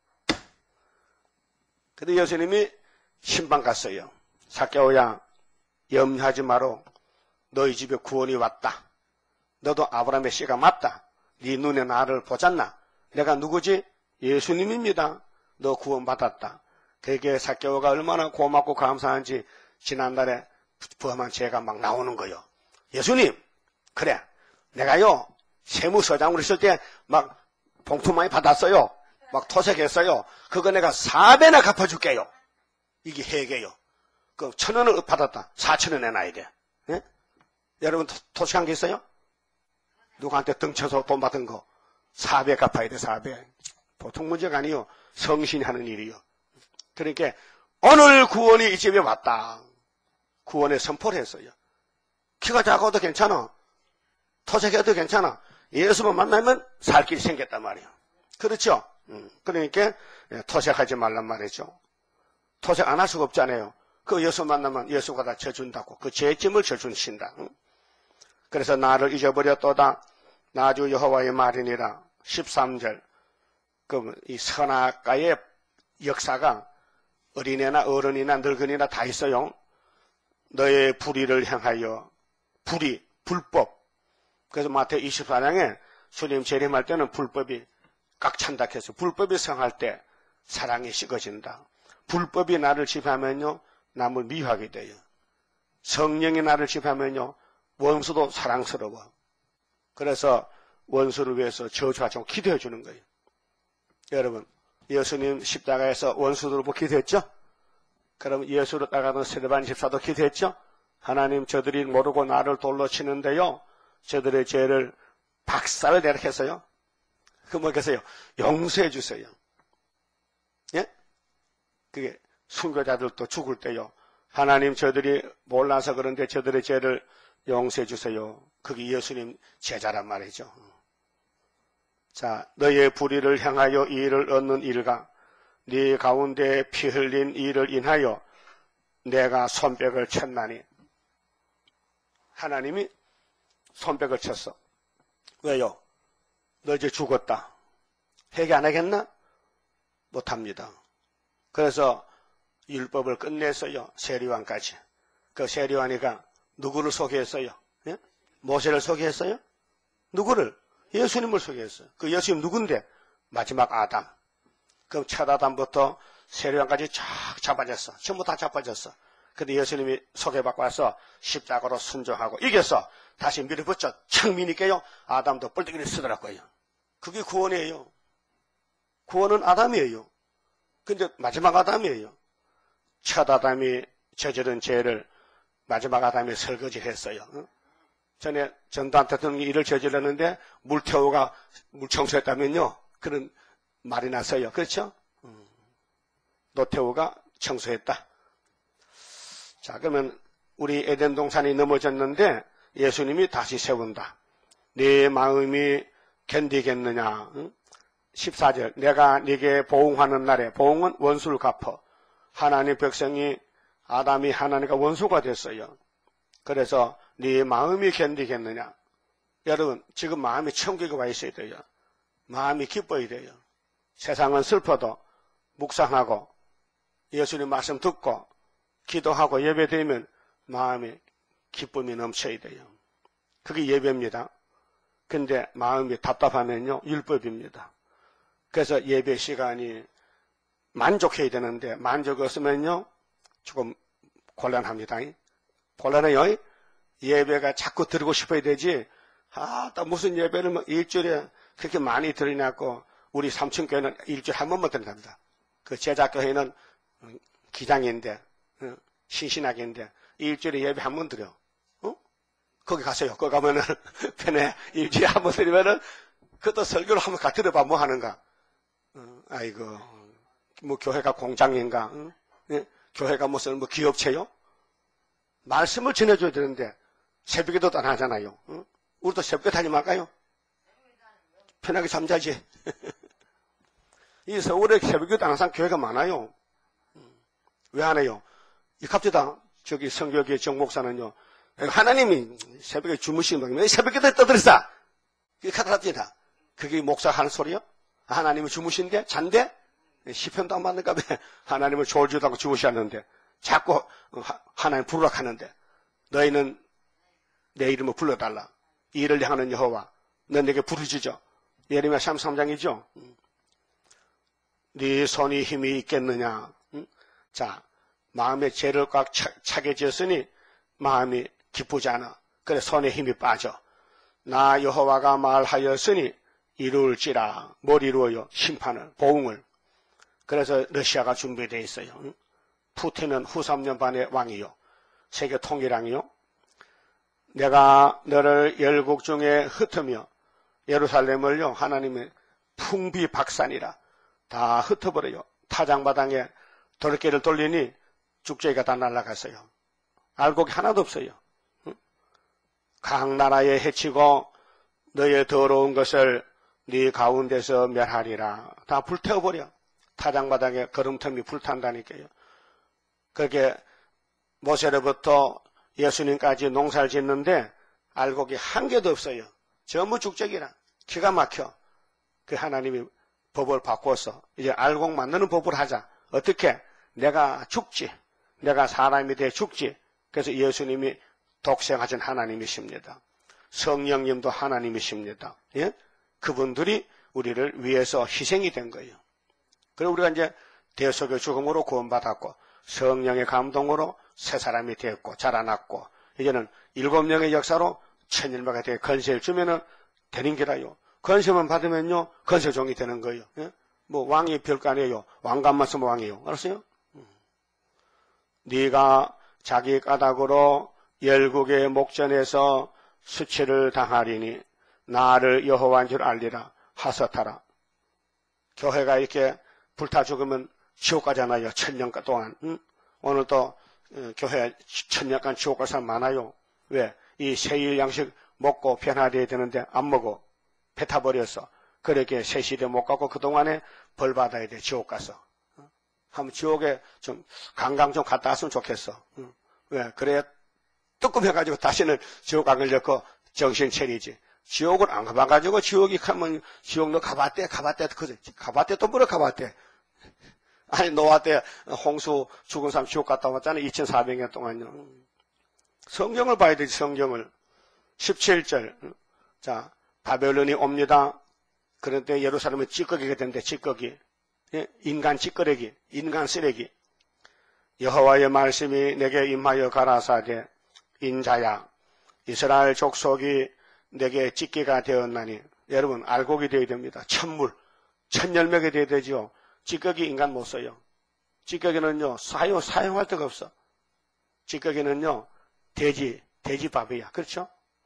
근데 예수님이 신방 갔어요. 삭개오야, 염려하지 마라. 너희 집에 구원이 왔다. 너도 아브라함의 씨가 맞다. 네 눈에 나를 보잖나. 내가 누구지? 예수님입니다. 너 구원받았다. 되게 삭개오가 얼마나 고맙고 감사한지 지난달에 부엄한 죄가 막 나오는 거요. 예수님, 그래, 내가요 세무서장으로 있을 때 막 봉투 많이 받았어요. 막 토색했어요. 그거 내가 사 배나 갚아줄게요. 이게 회계요. 그 천 원을 받았다. 사천 원 내놔야 돼. 예? 여러분 토, 토색한 게 있어요? 누구한테 등쳐서 돈 받은 거 사 배 갚아야 돼. 사 배. 보통 문제가 아니요. 성신이 하는 일이요. 그러니까 오늘 구원이 이 집에 왔다. 구원의 선포를 했어요. 키가 작아도 괜찮아. 토색해도 괜찮아. 예수만 만나면 살 길이 생겼단 말이에요. 그렇죠? 음, 그러니까 토색하지 말란 말이죠. 토색 안 할 수가 없잖아요. 그 예수 만나면 예수가 다 져준다고. 그 죄짐을 져준신다. 음? 그래서 나를 잊어버렸도다. 나 주 여호와의 말이니라. 십삼 절. 그 이 선악과의 역사가 어린애나 어른이나 늙은이나 다 있어요. 너의 불의를 향하여. 불의, 불법. 그래서 마태복음 이십사 장에 주님 재림할 때는 불법이 꽉 찬다 해서 불법이 성할 때 사랑이 식어진다. 불법이 나를 지배하면요 남을 미워하게 돼요. 성령이 나를 지배하면요 원수도 사랑스러워. 그래서 원수를 위해서 저주하자고 기도해 주는 거예요. 여러분, 예수님 십자가에서 원수들을 보고 기도했죠? 그럼 예수를 따라가던 스데반 집사도 기도했죠? 하나님, 저들이 모르고 나를 돌로 치는데요, 저들의 죄를 박살을 내게 했어요. 그 뭐겠어요? 용서해 주세요. 예? 그게 순교자들도 죽을 때요. 하나님, 저들이 몰라서 그런데 저들의 죄를 용서해 주세요. 그게 예수님 제자란 말이죠. 자, 너의 불의를 향하여 이 일을 얻는 일과 네 가운데 피 흘린 일을 인하여 내가 손뼉을 쳤나니. 하나님이 손뼉을 쳤어. 왜요? 너 이제 죽었다. 회개 안 하겠나? 못합니다. 그래서 율법을 끝냈어요. 세리왕까지. 그 세리왕이가 누구를 소개했어요? 예? 모세를 소개했어요? 누구를? 예수님을 소개했어요. 그 예수님 누군데? 마지막 아담. 그럼 첫 아담부터 세리왕까지 쫙 잡아졌어. 전부 다 잡아졌어. 근데 예수님이 소개받고 와서 십자가로 순종하고 이겨서 다시 밀어붙여 창미니까요. 아담도 뿔떼기를 쓰더라고요. 그게 구원이에요. 구원은 아담이에요. 근데 마지막 아담이에요. 첫 아담이 저지른 죄를 마지막 아담이 설거지했어요. 전에 전두환 대통령이 일을 저질렀는데 물태우가 물청소했다면요. 그런 말이 났어요. 그렇죠? 노태우가 청소했다. 자, 그러면 우리 에덴 동산이 넘어졌는데 예수님이 다시 세운다. 네 마음이 견디겠느냐? 십사 절. 내가 네게 보응하는 날에, 보응은 원수를 갚어. 하나님 백성이 아담이 하나님과 원수가 됐어요. 그래서 네 마음이 견디겠느냐? 여러분, 지금 마음이 천국에 와 있어야 돼요. 마음이 기뻐야 돼요. 세상은 슬퍼도 묵상하고 예수님 말씀 듣고 기도하고 예배드리면 마음이 기쁨이 넘쳐야 돼요. 그게 예배입니다. 근데 마음이 답답하면요 율법입니다. 그래서 예배 시간이 만족해야 되는데 만족이 없으면요 조금 곤란합니다. 곤란해요. 예배가 자꾸 드리고 싶어야 되지. 아, 또 무슨 예배를 뭐 일주일에 그렇게 많이 드리냐고. 우리 삼층교회는 일주일에 한 번만 드린답니다. 그 제자교회는 기장인데 신신하게인데 일주일에 예배 한 번 드려. 어? 거기 가세요. 거기 가면은 편에 일주일에 한 번 드리면은 그것도 설교를 한번 같이 들어봐 뭐 하는가. 어, 아이고 뭐 교회가 공장인가. 응? 예? 교회가 무슨 뭐 기업체요? 말씀을 전해줘야 되는데 새벽에도 안 하잖아요. 응? 우리도 새벽에 다니면 할까요? 편하게 잠자지. 이 서울에 새벽에도 항상 교회가 많아요. 왜 안 해요? 이 갑자기 저기 성교계 정 목사는요. 하나님이 새벽에 주무시는 왜 새벽에도 떠들었어? 그게 카타라티다. 그게 목사 하는 소리요? 하나님이 주무신데? 잔데? 시편도 안 받는가 봐. 하나님을 졸지도 않고 주무셨는데 자꾸 하나님 부르라 하는데 너희는 내 이름을 불러달라. 이를 향하는 여호와 너 내게 부르짖어. 예레미야 삼십삼 장이죠. 네 손이 힘이 있겠느냐. 자, 마음에 죄를 꽉 차, 차게 지었으니 마음이 기쁘지 않아. 그래 손에 힘이 빠져. 나 여호와가 말하였으니 이룰지라. 뭘 이루어요? 심판을, 보응을. 그래서 러시아가 준비되어 있어요. 푸틴은 후 삼 년 반의 왕이요. 세계 통일왕이요. 내가 너를 열국 중에 흩으며 예루살렘을요 하나님의 풍비박산이라 다 흩어버려요. 타장마당에 돌개를 돌리니 쭉저기가 다 날아갔어요. 알곡이 하나도 없어요. 각 나라에 해치고 너의 더러운 것을 네 가운데서 멸하리라. 다 불태워버려. 타장마당에 거름틈이 불탄다니까요. 그렇게 모세로부터 예수님까지 농사를 짓는데 알곡이 한 개도 없어요. 전부 죽적이라. 기가 막혀. 그 하나님이 법을 바꿔서 이제 알곡 만드는 법을 하자. 어떻게? 내가 죽지. 내가 사람이 돼 죽지. 그래서 예수님이 독생하신 하나님이십니다. 성령님도 하나님이십니다. 예? 그분들이 우리를 위해서 희생이 된 거예요. 그리고 우리가 이제 대속의 죽음으로 구원받았고 성령의 감동으로 새 사람이 되었고 자라났고 이제는 일곱 명의 역사로 천일마가 되어 건세를 주면은 되는 게라요. 건세만 받으면요 건세종이 되는 거예요. 예? 뭐 왕이 별거 아니에요. 왕관만 쓰면 왕이에요. 알았어요? 음. 네가 자기 까닭으로 열국의 목전에서 수치를 당하리니 나를 여호와인 줄 알리라. 하섯하라. 교회가 이렇게 불타 죽으면 지옥 가잖아요. 천년 동안. 응? 오늘도 교회 천년간 지옥 갈 사람 많아요. 왜? 이 세일 양식 먹고 변화되어야 되는데 안 먹어. 배 타버렸어. 그렇게 새 시대 못 가고 그동안에 벌 받아야 돼. 지옥 가서. 한번 지옥에 좀 관광 좀 갔다 왔으면 좋겠어. 응? 왜? 그래야 뜨끔해가지고 다시는 지옥 안 걸렸고 정신 차리지. 지옥을 안 가봐가지고 지옥이 가면 지옥 너 가봤대 가봤대 그지 가봤대 또 뭐라 가봤대. 아니 노아 때 홍수 죽은 사람 지옥 갔다 왔잖아. 이천사백 년 동안요. 성경을 봐야 되지. 성경을. 십칠 절 자 바벨론이 옵니다. 그런데 예루살렘은 찌꺼기가 된대. 찌꺼기. 예? 인간 찌꺼기 인간 쓰레기. 여호와의 말씀이 내게 임하여 가라사대 인자야 이스라엘 족속이 내게 찌꺼기가 되었나니. 여러분 알곡이 되어야 됩니다. 천물 천열매가 되어야 되죠. 찌꺼기 인간 못 써요. 찌꺼기는요 사용 사용할 데가 없어. 찌꺼기는요 돼지 돼지밥이야. 그렇죠?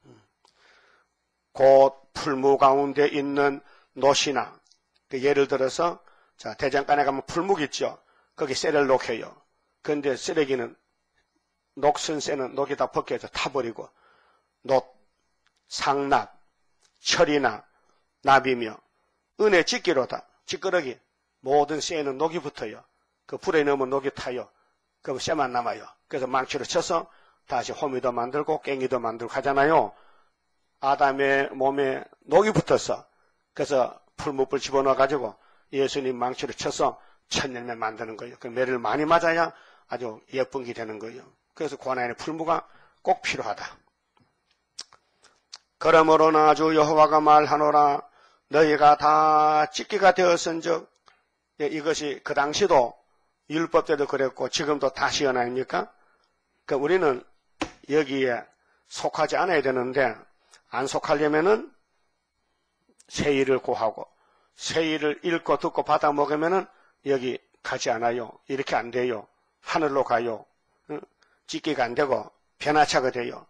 곧 풀무 가운데 있는 노시나 그 예를 들어서 자 대장간에 가면 풀묵 있죠. 거기 쇠를 녹여요. 그런데 쓰레기는 녹슨 쇠는 녹이 다 벗겨져 타버리고 녹 상납 철이나 납이며 은혜 찌끼로다. 찌끄러기 모든 쇠는 녹이 붙어요. 그 불에 넣으면 녹이 타요. 그럼 쇠만 남아요. 그래서 망치로 쳐서 다시 호미도 만들고 깽이도 만들고 하잖아요. 아담의 몸에 녹이 붙었어. 그래서 풀무불 집어넣어가지고 예수님 망치로 쳐서 천년매 만드는 거예요. 그 매를 많이 맞아야 아주 예쁜 게 되는 거예요. 그래서 고난의 풀무가 꼭 필요하다. 그러므로 나 주 여호와가 말하노라. 너희가 다 찌끼가 되었은즉 예, 이것이 그 당시도 율법 때도 그랬고 지금도 다시 연 아닙니까? 그 우리는 여기에 속하지 않아야 되는데 안 속하려면은 세일을 고하고 세일을 읽고 듣고 받아 먹으면은 여기 가지 않아요. 이렇게 안 돼요. 하늘로 가요. 찢기가 안 되고 변화차가 돼요.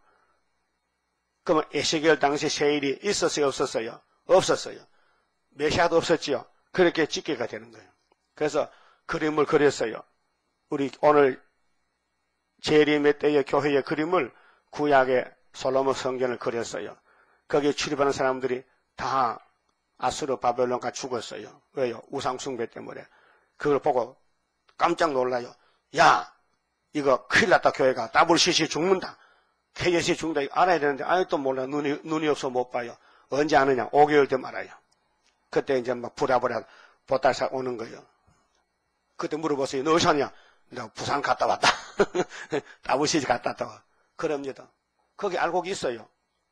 그러면 에스겔 당시 세일이 있었어요, 없었어요? 없었어요. 메시아도 없었지요. 그렇게 찢기가 되는 거예요. 그래서 그림을 그렸어요. 우리 오늘 재림의 때의 교회의 그림을 구약의 솔로몬 성전을 그렸어요. 거기에 출입하는 사람들이 다 아수르 바벨론가 죽었어요. 왜요? 우상숭배 때문에. 그걸 보고 깜짝 놀라요. 야, 이거 큰일 났다, 교회가. 더블유씨씨 죽는다. 케이에스씨 죽는다. 이거 알아야 되는데 아직도 몰라. 눈이, 눈이 없어 못 봐요. 언제 아느냐? 오 개월 뒤 말아요. 그때 이제 막 부랴부랴 보따리사 오는 거예요. 그때 물어보세요. 너 어디 사냐? 내가 부산 갔다 왔다. 더블유씨씨 갔다 왔다. 그럽니다. 거기 알곡이 있어요.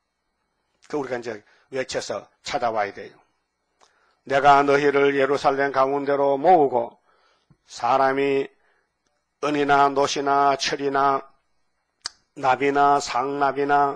그 우리가 이제 외쳐서 찾아와야 돼요. 내가 너희를 예루살렘 가운데로 모으고 사람이 은이나 노시나 철이나 납이나 상납이나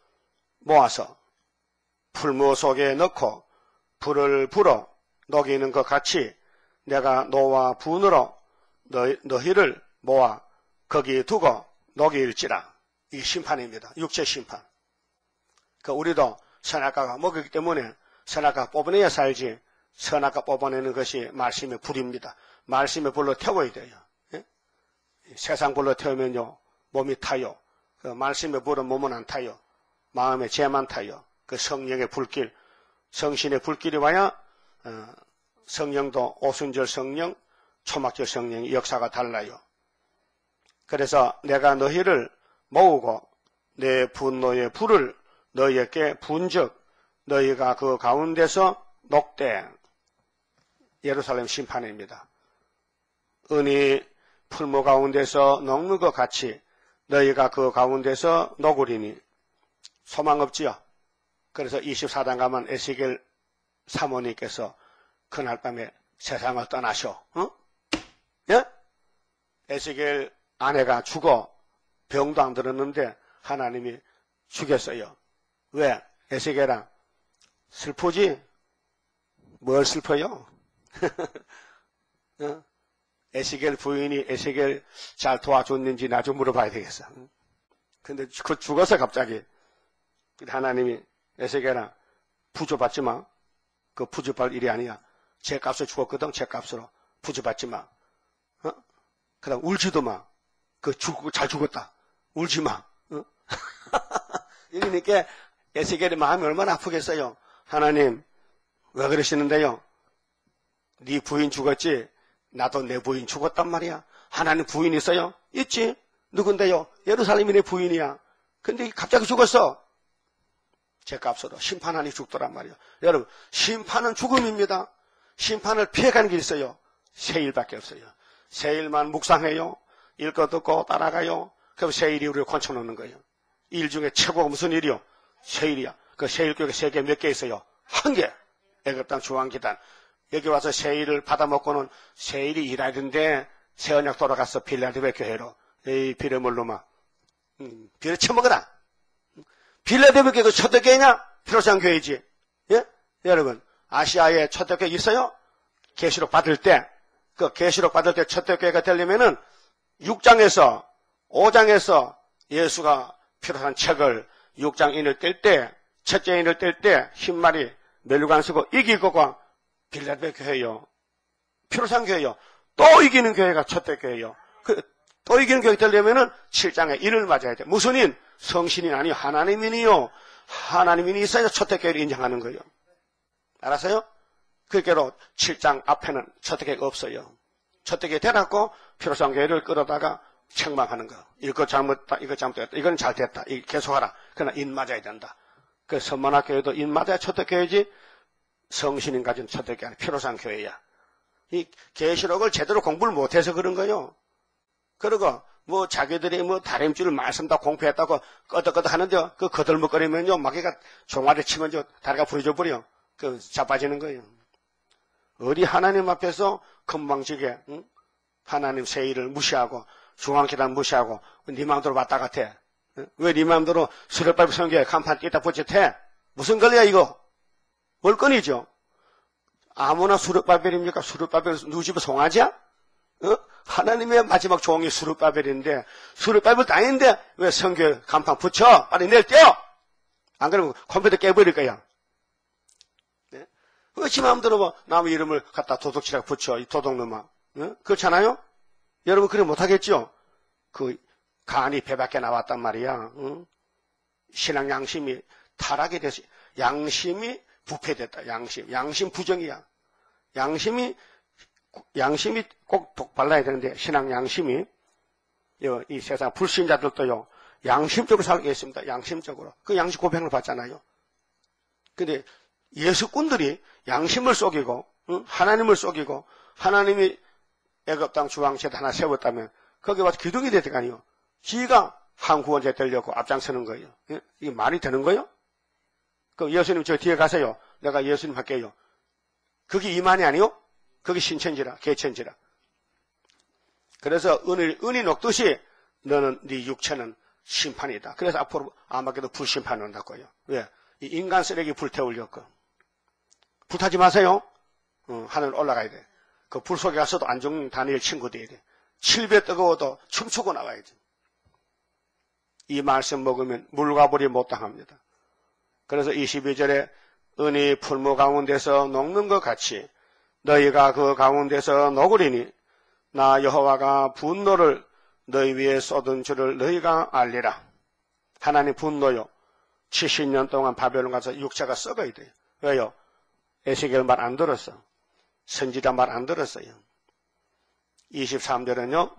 모아서 풀무 속에 넣고 불을 불어 녹이는 것 같이 내가 노와 분으로 너희, 너희를 모아 거기 두고 녹일지라. 이 심판입니다. 육체 심판. 그 우리도 선악과가 먹었기 때문에 선악과 뽑아내야 살지. 선악과 뽑아내는 것이 말씀의 불입니다. 말씀의 불로 태워야 돼요. 예? 세상 불로 태우면요 몸이 타요. 그 말씀의 불은 몸은 안 타요. 마음의 죄만 타요. 그 성령의 불길, 성신의 불길이 와야 어, 성령도 오순절 성령, 초막절 성령의 역사가 달라요. 그래서 내가 너희를 모으고 내 분노의 불을 너희에게 분즉 너희가 그 가운데서 녹되. 예루살렘 심판입니다. 은이 풀무 가운데서 녹는 것 같이 너희가 그 가운데서 녹으리니. 소망 없지요. 그래서 이십사 장 가면 에스겔 사모님께서 그날 밤에 세상을 떠나셔. 어? 예? 에스겔 아내가 죽어 병도 안 들었는데 하나님이 죽였어요. 왜? 에스겔아 슬프지? 뭘 슬퍼요? 어? 에스겔 부인이 에스겔 잘 도와줬는지 나 좀 물어봐야 되겠어. 근데 그 죽어서 갑자기 하나님이 에스겔아 부조받지 마. 그 부조받을 일이 아니야. 죄값으로 죽었거든. 죄값으로 부조받지 마. 어? 그다음 울지도 마. 그 죽고 잘 죽었다. 울지 마. 어? 이러니까 에스겔의 마음이 얼마나 아프겠어요. 하나님 왜 그러시는데요? 네 부인 죽었지? 나도 내 부인 죽었단 말이야. 하나님 부인 있어요? 있지. 누군데요? 예루살렘이 내 부인이야. 근데 갑자기 죽었어. 죄값으로 심판하니 죽더란 말이야. 여러분 심판은 죽음입니다. 심판을 피해가는 게 있어요. 세일밖에 없어요. 세일만 묵상해요. 읽고 듣고 따라가요. 그럼 세일이 우리를 건쳐놓는 거예요. 일 중에 최고가 무슨 일이요? 세일이야. 그 세일교회가 세계 몇 개 있어요? 한 개. 애굽 땅 중앙기단. 여기 와서 세일을 받아먹고는 세일이 일하는데 새언약 돌아가서 빌라델피아 교회로. 에이 비례물로마. 음, 비례 처먹어라. 빌라델피아 교회가 초대교회냐? 피로상 교회지. 예? 여러분 아시아에 초대교회 있어요? 계시록 받을 때 그 계시록 받을 때 초대교회가 되려면은 육 장에서 오 장에서 예수가 필요한 책을 육 장 인을 뗄 때 첫째 인을 뗄 때 흰말이 멜루간 쓰고 이길 거가 빌라델피아 교회요. 피로상 교회요. 또 이기는 교회가 첫째 교회요. 그, 또 이기는 교회 되려면은 칠 장에 인을 맞아야 돼. 무슨 인? 성신이 아니요. 하나님인이요. 하나님인이 있어야 첫째 교회를 인정하는 거예요. 알았어요? 그게로 칠 장 앞에는 첫째 교회가 없어요. 첫째 교회 대놨고 피로상 교회를 끌어다가 책망하는 거. 이거 잘못했다. 이거 잘못했다. 이건 잘 됐다. 이거 계속하라. 그러나 인 맞아야 된다. 그 선만학 교회도 인 맞아야 첫째 교회지. 성신인 가진 첫째 교회 아니라 피로상 교회야. 이 계시록을 제대로 공부를 못해서 그런 거요. 그리고 뭐 자기들이 뭐 다림줄 말씀 다 공부했다고 끄덕끄덕 하는데 그 거들먹거리면요 마귀가 종아리 치면 저 다리가 부러져 버려. 그 자빠지는 거예요. 어디 하나님 앞에서 건방지게 응? 하나님 세일을 무시하고 중앙계단 무시하고 네 마음대로 왔다 갔다. 응? 왜 네 마음대로 수렵바이브 성경에 간판 띄다 붙였대? 무슨 권리야 이거? 월권이죠. 아무나 수르바벨입니까? 수르바벨 누구 집에 송아지야? 어? 하나님의 마지막 종이 수르바벨인데 수르바벨 땅인데 왜 성경에 간판 붙여? 빨리 내일 떼어! 안 그러면 컴퓨터 깨버릴 거야. 네? 왜 지 마음대로 뭐 남의 이름을 갖다 도둑치라고 붙여? 이 도둑놈아. 네? 그렇잖아요? 여러분 그래 못하겠죠? 그 간이 배 밖에 나왔단 말이야. 응? 신앙 양심이 타락이 돼서 양심이 부패됐다. 양심. 양심 부정이야. 양심이 양심이 꼭 독발라야 되는데 신앙 양심이 이 세상 불신자들도요. 양심적으로 살게 있습니다. 양심적으로. 그 양심 고백을 받잖아요. 근데 예수꾼들이 양심을 속이고 응? 하나님을 속이고 하나님이 애굽 땅 주황제도 하나 세웠다면 거기 와서 기둥이 될 때가 아니요. 지가 한 구원자 되려고 앞장서는 거예요. 예? 이게 말이 되는 거예요? 그럼 예수님 저 뒤에 가세요. 내가 예수님 할게요. 그게 이만이 아니요? 그게 신천지라, 개천지라. 그래서 은이, 은이 녹듯이 너는 네 육체는 심판이다. 그래서 앞으로 아마게도 불심판 온다고요. 왜? 이 인간 쓰레기 불태우려고. 불타지 마세요. 어, 하늘 올라가야 돼. 그 불 속에 가서도 안 죽는 다니엘 친구 돼야 돼. 칠 배 뜨거워도 춤추고 나와야 돼. 이 말씀 먹으면 물과불이 못 당합니다. 그래서 이십이 절에 은이 풀무 가운데서 녹는 것 같이 너희가 그 가운데서 녹으리니 나 여호와가 분노를 너희 위에 쏟은 줄을 너희가 알리라. 하나님 분노요. 칠십 년 동안 바벨론 가서 육체가 썩어야 돼요. 왜요? 에스겔 말 안 들었어. 선지자 말 안 들었어요. 이십삼 절은요.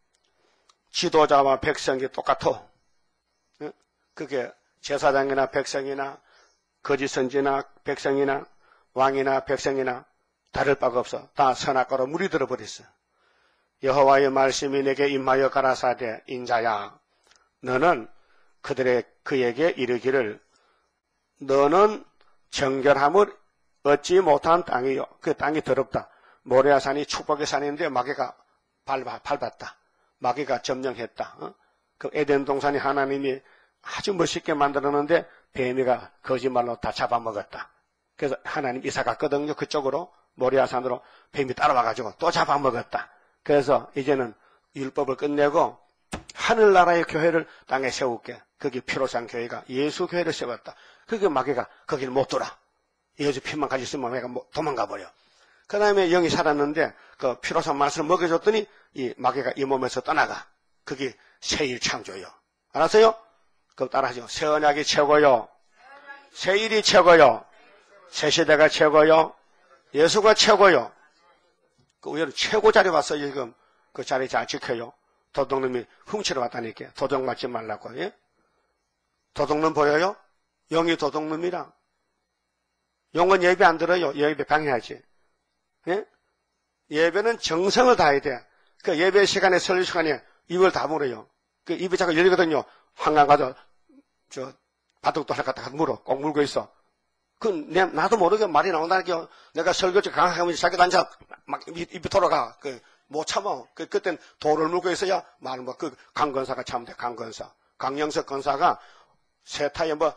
지도자와 백성이 똑같아. 그게 제사장이나 백성이나 거짓 선지나 백성이나 왕이나 백성이나 다를 바가 없어. 다 선악과로 물이 들어버렸어. 여호와의 말씀이 내게 임하여 가라사대 인자야 너는 그들의 그에게 이르기를 너는 정결함을 얻지 못한 땅이요. 그 땅이 더럽다. 모레아산이 축복의 산인데 마귀가 밟아, 밟았다. 마귀가 점령했다. 어? 그 에덴 동산이 하나님이 아주 멋있게 만들었는데 뱀이가 거짓말로 다 잡아먹었다. 그래서 하나님 이사 갔거든요. 그쪽으로 모리아산으로 뱀이 따라와가지고 또 잡아먹었다. 그래서 이제는 율법을 끝내고 하늘나라의 교회를 땅에 세울게. 거기 피로산 교회가 예수 교회를 세웠다. 그게 마귀가 거길 못 돌아. 예수 피만 가지고 있으면 마귀가 도망가 버려. 그 다음에 영이 살았는데 그 피로산 말씀을 먹여줬더니 이 마귀가 이 몸에서 떠나가. 그게 새일 창조요. 알았어요? 그럼 따라하죠. 새 언약이 최고요. 새 일이 최고요. 새 시대가 최고요. 예수가 최고요. 그 의외로 최고 자리 왔어요. 지금 그 자리 잘 지켜요. 도둑놈이 훔치러 왔다니까. 도둑 맞지 말라고. 예? 도둑놈 보여요? 영이 도둑놈이라. 영은 예배 안 들어요. 예배 방해하지. 예? 예배는 정성을 다해야 돼. 그 예배 시간에 설교 시간에 입을 다물어요. 그 입이 자꾸 열리거든요. 한강 가서 저 바둑도 하나 갖다가 물어. 꼭 물고 있어. 그 내 나도 모르게 말이 나온다니까. 내가 설교지 강하면 자기도 앉아 막 입이 돌아가. 그 못 참아. 그 그땐 돌을 물고 있어야 말은 뭐 그 강건사가 참돼. 강건사. 강영석 건사가 세타에 뭐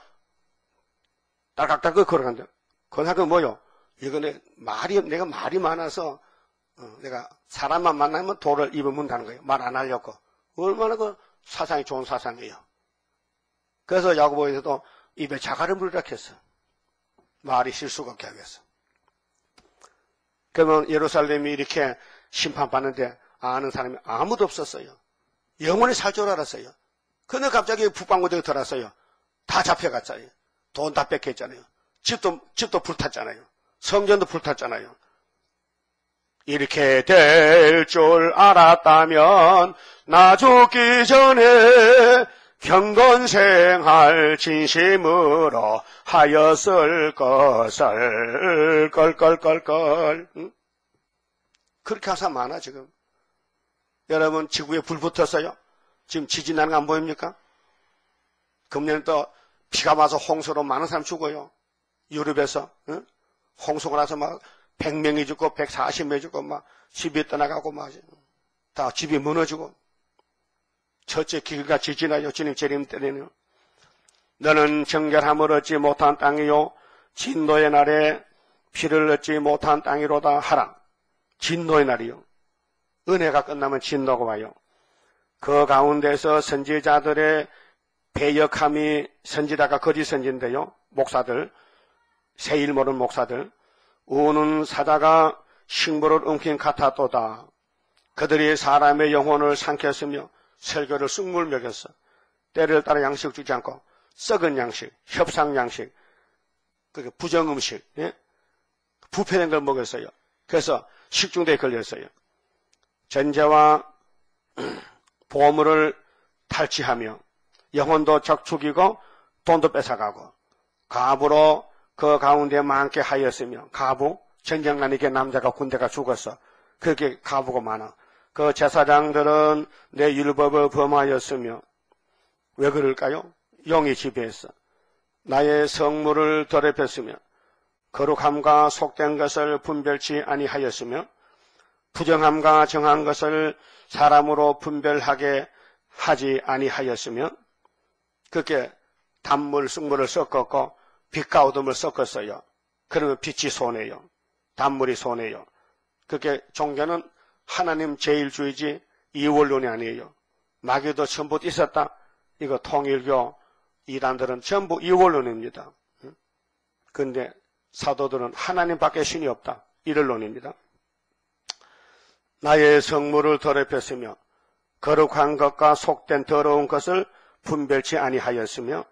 딸깍딸깍 걸어간다. 건사가 뭐요? 이거는 말이 내가 말이 많아서 어, 내가 사람만 만나면 돌을 입에 문다는 거예요. 말 안 하려고. 얼마나 그 사상이 좋은 사상이에요. 그래서 야고보에서도 입에 자갈을 물으라 했어. 말이 실수가 없게 하겠어. 그러면 예루살렘이 이렇게 심판받는데 아는 사람이 아무도 없었어요. 영원히 살 줄 알았어요. 근데 갑자기 북방구대에 들어왔어요. 다 잡혀갔잖아요. 돈 다 뺏겼잖아요. 집도, 집도 불탔잖아요. 성전도 불탔잖아요. 이렇게 될 줄 알았다면 나 죽기 전에 경건생활 진심으로 하였을 것을 걸걸걸걸. 응? 그렇게 하사 많아 지금. 여러분 지구에 불 붙었어요? 지금 지진 나는 거 안 보입니까? 금년에 또 비가 와서 홍수로 많은 사람 죽어요. 유럽에서 응? 홍수가 나서 막 백 명이 죽고 백사십 명이 죽고 막 집이 떠나가고 막 다 집이 무너지고 첫째 길같이 지나요. 주님 재림 때리는 너는 정결함을 얻지 못한 땅이요 진노의 날에 피를 얻지 못한 땅이로다 하라. 진노의 날이요. 은혜가 끝나면 진노가 와요. 그 가운데서 선지자들의 배역함이 선지자가 거짓 선지인데요. 목사들, 세일 모르는 목사들, 우는 사자가 식물을 엉킨 같았도다. 그들이 사람의 영혼을 삼켰으며 설교를 쑥물 먹였어. 때를 따라 양식 주지 않고 썩은 양식, 협상 양식, 부정 음식, 예? 부패된 걸 먹였어요. 그래서 식중독에 걸렸어요. 전제와 보물을 탈취하며 영혼도 적축이고 돈도 뺏어가고 갑으로 그 가운데 많게 하였으며 갑우 전쟁난이게 남자가 군대가 죽었어. 그렇게 갑우가 많아. 그 제사장들은 내 율법을 범하였으며 왜 그럴까요? 영이 지배했어. 나의 성물을 더럽혔으며 거룩함과 속된 것을 분별치 아니하였으며 부정함과 정한 것을 사람으로 분별하게 하지 아니하였으며 그렇게 단물, 쑥물을 섞었고 빛과 어둠을 섞었어요. 그러면 빛이 손해요. 단물이 손해요. 그렇게 종교는 하나님 제일주의지 이원론이 아니에요. 마귀도 전부 있었다. 이거 통일교 이단들은 전부 이원론입니다. 그런데 사도들은 하나님밖에 신이 없다. 일원론입니다. 나의 성물을 더럽혔으며 거룩한 것과 속된 더러운 것을 분별치 아니하였으며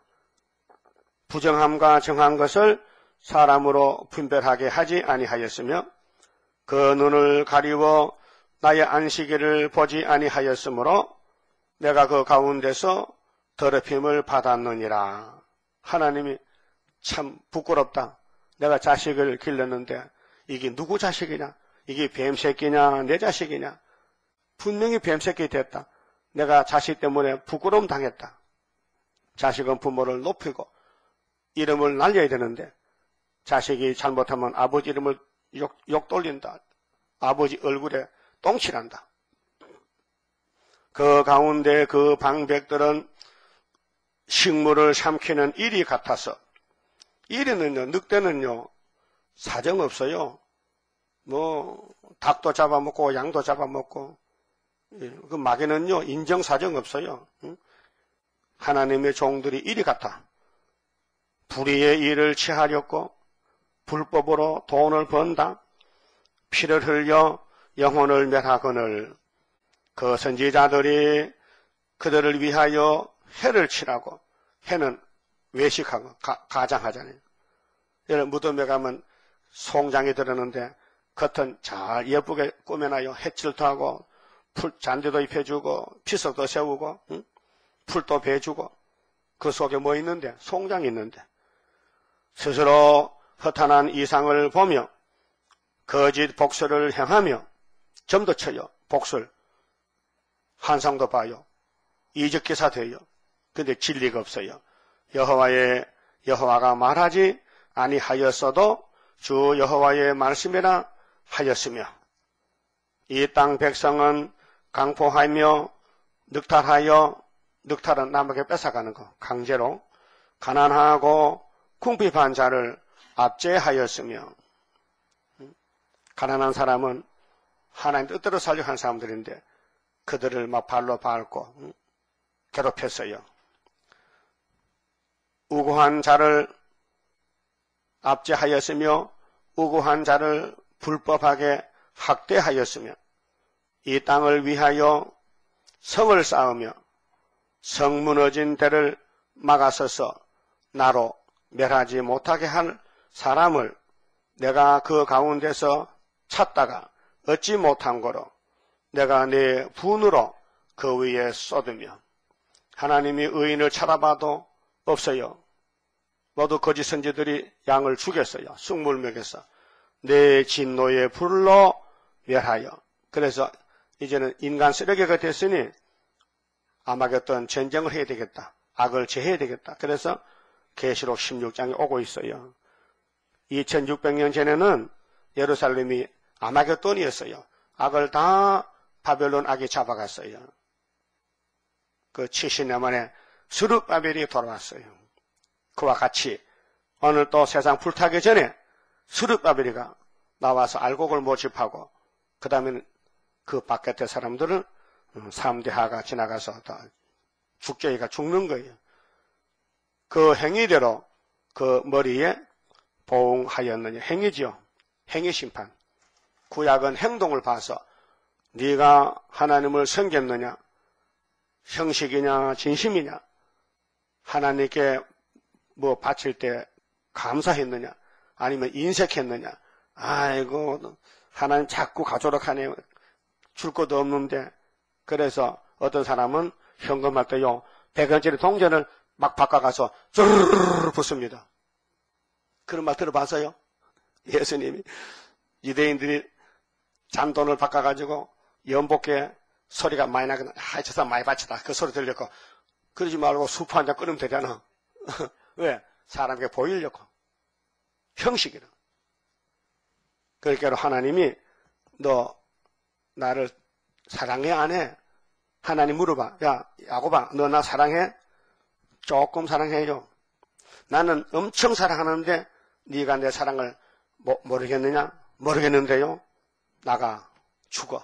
부정함과 정한 것을 사람으로 분별하게 하지 아니하였으며 그 눈을 가리워 나의 안식일을 보지 아니하였으므로 내가 그 가운데서 더럽힘을 받았느니라. 하나님이 참 부끄럽다. 내가 자식을 길렀는데 이게 누구 자식이냐? 이게 뱀새끼냐? 내 자식이냐? 분명히 뱀새끼 됐다. 내가 자식 때문에 부끄러움 당했다. 자식은 부모를 높이고 이름을 날려야 되는데 자식이 잘못하면 아버지 이름을 욕, 욕 돌린다. 아버지 얼굴에 똥칠한다. 그 가운데 그 방백들은 식물을 삼키는 일이 같아서 이리는요, 늑대는요, 사정 없어요. 뭐, 닭도 잡아먹고, 양도 잡아먹고, 그 마귀는요, 인정 사정 없어요. 하나님의 종들이 이리 같아. 불의의 일을 취하렸고, 불법으로 돈을 번다. 피를 흘려 영혼을 멸하거늘 그 선지자들이 그들을 위하여 해를 치라고. 해는 외식하고 가, 가장하잖아요. 여러분 무덤에 가면 송장이 들었는데 겉은 잘 예쁘게 꾸며놔요. 해칠도 하고 풀 잔디도 입혀주고 피석도 세우고 응? 풀도 베주고 그 속에 뭐 있는데? 송장이 있는데 스스로 허탄한 이상을 보며 거짓 복수를 행하며 점도 쳐요. 복술 환상도 봐요. 이적기사 돼요. 근데 진리가 없어요. 여호와의 여호와가 말하지 아니하였어도 주 여호와의 말씀이라 하였으며 이 땅 백성은 강포하며 늑탈하여 늑탈은 남에게 뺏어가는 거 강제로 가난하고 궁핍한 자를 압제하였으며 가난한 사람은 하나님 뜻대로 살려고 한 사람들인데 그들을 막 발로 밟고 괴롭혔어요. 우고한 자를 압제하였으며 우고한 자를 불법하게 학대하였으며 이 땅을 위하여 성을 쌓으며 성 무너진 데를 막아서서 나로 멸하지 못하게 할 사람을 내가 그 가운데서 찾다가 얻지 못한 거로 내가 내 분으로 그 위에 쏟으며 하나님이 의인을 찾아봐도 없어요. 모두 거짓 선지들이 양을 죽였어요. 쑥물 먹였어. 내 진노의 불로 멸하여. 그래서 이제는 인간 쓰레기가 됐으니 아마겟돈 전쟁을 해야 되겠다. 악을 제해야 되겠다. 그래서 계시록 십육 장이 오고 있어요. 이천육백 년 전에는 예루살렘이 아마겟돈이었어요. 악을 다 바벨론 악이 잡아갔어요. 그 칠십 년 만에 스룹바벨이 돌아왔어요. 그와 같이 오늘 또 세상 불타기 전에 스룹바벨이가 나와서 알곡을 모집하고 그 다음에는 그 바깥의 사람들은 삼 대 하가 지나가서 다 죽게이가 죽는 거예요. 그 행위대로 그 머리에 보응하였느냐. 행위지요. 행위 심판. 구약은 행동을 봐서 네가 하나님을 섬겼느냐, 형식이냐, 진심이냐, 하나님께 뭐 바칠 때 감사했느냐, 아니면 인색했느냐. 아이고 하나님 자꾸 가조록 하네. 줄 것도 없는데. 그래서 어떤 사람은 현금할 때요 백 원짜리 동전을 막 바꿔가서 쭈르르르 붓습니다. 그런 말 들어봤어요? 예수님이 유대인들이 잔돈을 바꿔가지고 연복에 소리가 많이 나거든. 아, 저 사람 많이 바치다. 그 소리 들렸고. 그러지 말고 수프 한 잔 끓이면 되잖아. 왜? 사람에게 보이려고. 형식이라. 그러니까 하나님이 너 나를 사랑해 안 해? 하나님 물어봐. 야 야곱아 너 나 사랑해? 조금 사랑해요. 나는 엄청 사랑하는데 네가 내 사랑을 모, 모르겠느냐? 모르겠는데요. 나가 죽어.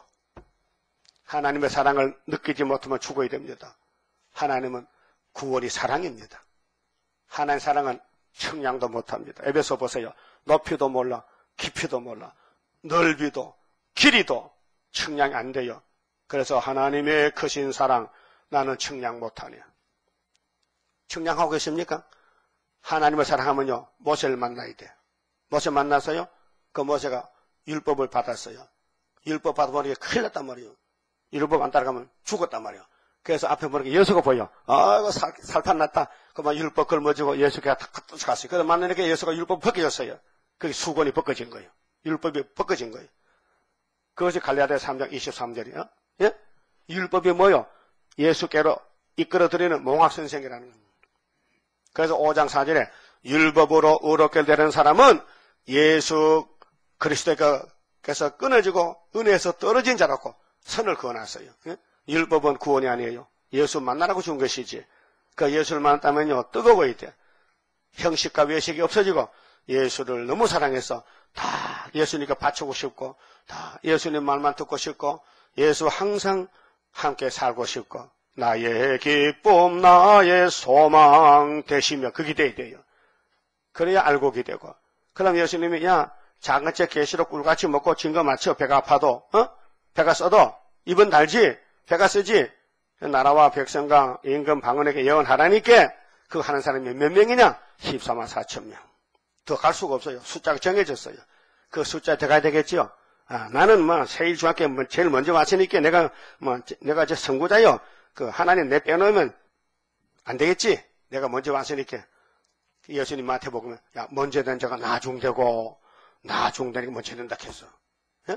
하나님의 사랑을 느끼지 못하면 죽어야 됩니다. 하나님은 구원이 사랑입니다. 하나님의 사랑은 측량도 못합니다. 에베소 보세요. 높이도 몰라, 깊이도 몰라, 넓이도 길이도 측량이 안 돼요. 그래서 하나님의 크신 사랑 나는 측량 못하네. 측량하고 계십니까? 하나님을 사랑하면요 모세를 만나야 돼. 모세 만나서요 그 모세가 율법을 받았어요. 율법 받아보니까 큰일 났단 말이에요. 율법 안 따라가면 죽었단 말이에요. 그래서 앞에 보니까 예수가 보여. 아이고 살, 살판 났다. 그만 율법 걸머지고 예수가 탁 쫓아갔어요. 그래서 만나니까 예수가 율법 벗겨졌어요. 그게 수건이 벗겨진 거예요. 율법이 벗겨진 거예요. 그것이 갈라디아 삼 장 이십삼 절이에요. 예? 율법이 뭐요? 예수께로 이끌어들이는 몽학선생이라는 겁니다. 그래서 오 장 사 절에 율법으로 의롭게 되는 사람은 예수 그리스도께서 끊어지고 은혜에서 떨어진 자라고 선을 그어놨어요. 예? 율법은 구원이 아니에요. 예수 만나라고 준 것이지. 그 예수를 만났다면요 뜨거워야 돼. 형식과 외식이 없어지고 예수를 너무 사랑해서 다 예수님께 바치고 싶고 다 예수님 말만 듣고 싶고 예수 항상 함께 살고 싶고 나의 기쁨 나의 소망 되시며 그게 돼야 돼요. 그래야 알곡이 되고. 그럼 예수님이 야 장어째 계시록 꿀같이 먹고 진 거 맞춰. 배가 아파도 어? 배가 써도 입은 달지 배가 쓰지. 나라와 백성과 임금 방언에게 예언하라니까 그거 하는 사람이 몇 명이냐? 십사만 사천 명. 더 갈 수가 없어요. 숫자가 정해졌어요. 그 숫자에 들어가야 되겠지요. 아, 나는 뭐 세일 중학교 제일 먼저 왔으니까 내가 뭐 내가 제 선구자요. 그 하나님 내 빼놓으면 안 되겠지. 내가 먼저 왔으니까. 예수님 마태복음에 야 먼저 된 자가 나중되고 나중되니까 먼저 된다 했어. 예?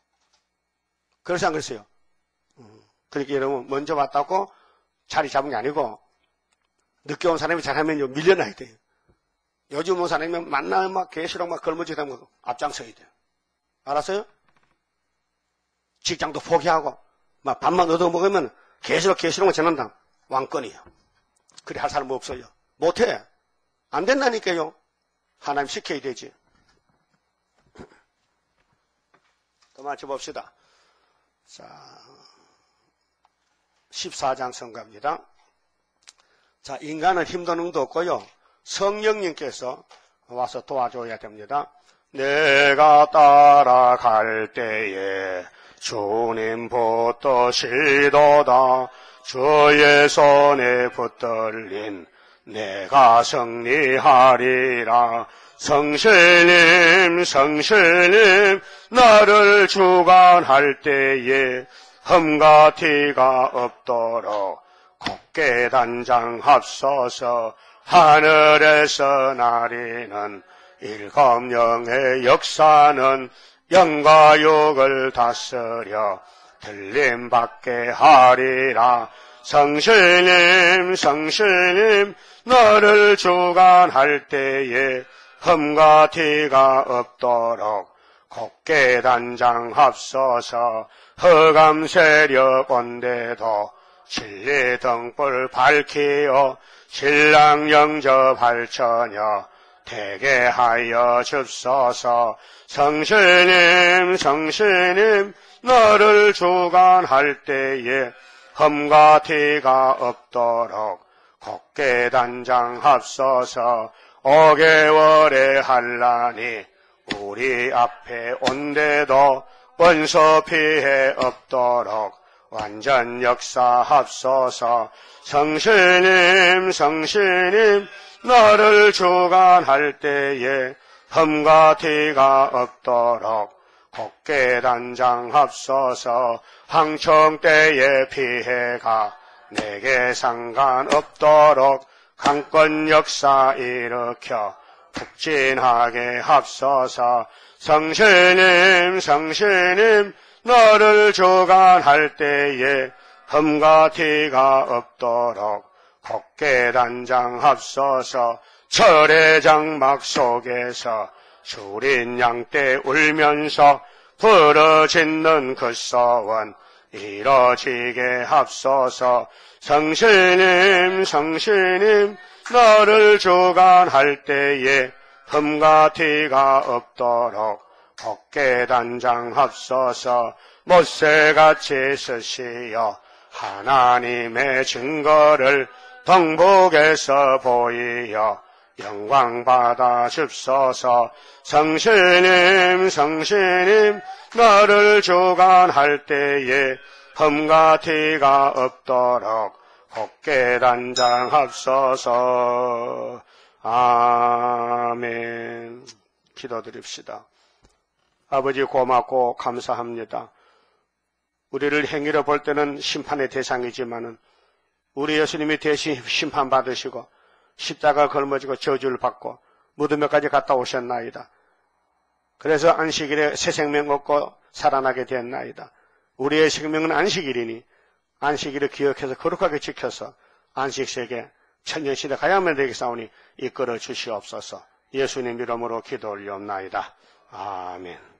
그래서 안 그랬어요. 음, 그러니까 여러분 먼저 왔다고 자리 잡은 게 아니고 늦게 온 사람이 잘하면 밀려나야 돼요. 요즘 온 사람이 만나면 막 계시록 막 걸머지게 되면 앞장서야 돼요. 알았어요? 직장도 포기하고 막 밥만 얻어먹으면 계시록 계시록만 전한다. 왕권이에요. 그래 할 사람 없어요. 못해. 안 된다니까요. 하나님 시켜야 되지. 또 맞춰봅시다. 자, 십사 장 성가입니다. 자, 인간은 힘도 능도 없고요. 성령님께서 와서 도와줘야 됩니다. 내가 따라갈 때에 주님 붙드시도다. 주의 손에 붙들린 내가 승리하리라. 성실님 성실님 나를 주관할 때에 흠과 티가 없도록 곱게 단장합소서. 하늘에서 나리는 일곱 영의 역사는 영과 육을 다스려 들림받게 하리라. 성실님 성실님 너를 주관할 때에 흠과 티가 없도록 곱게 단장합소서. 허감 세력 온데도 진리 등불 밝히어 신랑 영접할 처녀 되게 하여 줍소서. 성신님 성신님 너를 주관할 때에 흠과 티가 없도록 곱게 단장합소서. 오개월의 한란이 우리 앞에 온데도 원수 피해 없도록 완전 역사합소서. 성신님 성신님 너를 주관할 때에 흠과 티가 없도록 곱게 단장합소서. 황청 때의 피해가 내게 상관없도록 강권 역사 일으켜 북진하게 합소서. 성신님 성신님 너를 주관할 때에 흠과 티가 없도록 곱게 단장합소서. 철의 장막 속에서 주린 양떼 울면서 부러짓는 그 소원 이뤄지게 합소서. 성신님 성신님 너를 주관할 때에 흠과 티가 없도록 곱게 단장합소서. 못새같이 쓰시어 하나님의 증거를 동북에서 보이어 영광 받아 줍소서. 성신님 성신님 너를 주관할 때에 흠과 티가 없도록 곱게 단장합소서. 아멘. 기도드립시다. 아버지 고맙고 감사합니다. 우리를 행위로 볼 때는 심판의 대상이지만은 우리 예수님이 대신 심판받으시고 십자가 걸머지고 저주를 받고 무덤에까지 갔다 오셨나이다. 그래서 안식일에 새 생명 얻고 살아나게 됐나이다. 우리의 생명은 안식일이니 안식일을 기억해서 거룩하게 지켜서 안식세계 천년시대 가야만 되겠사오니 이끌어 주시옵소서. 예수님 이름으로 기도 올리옵나이다. 아멘.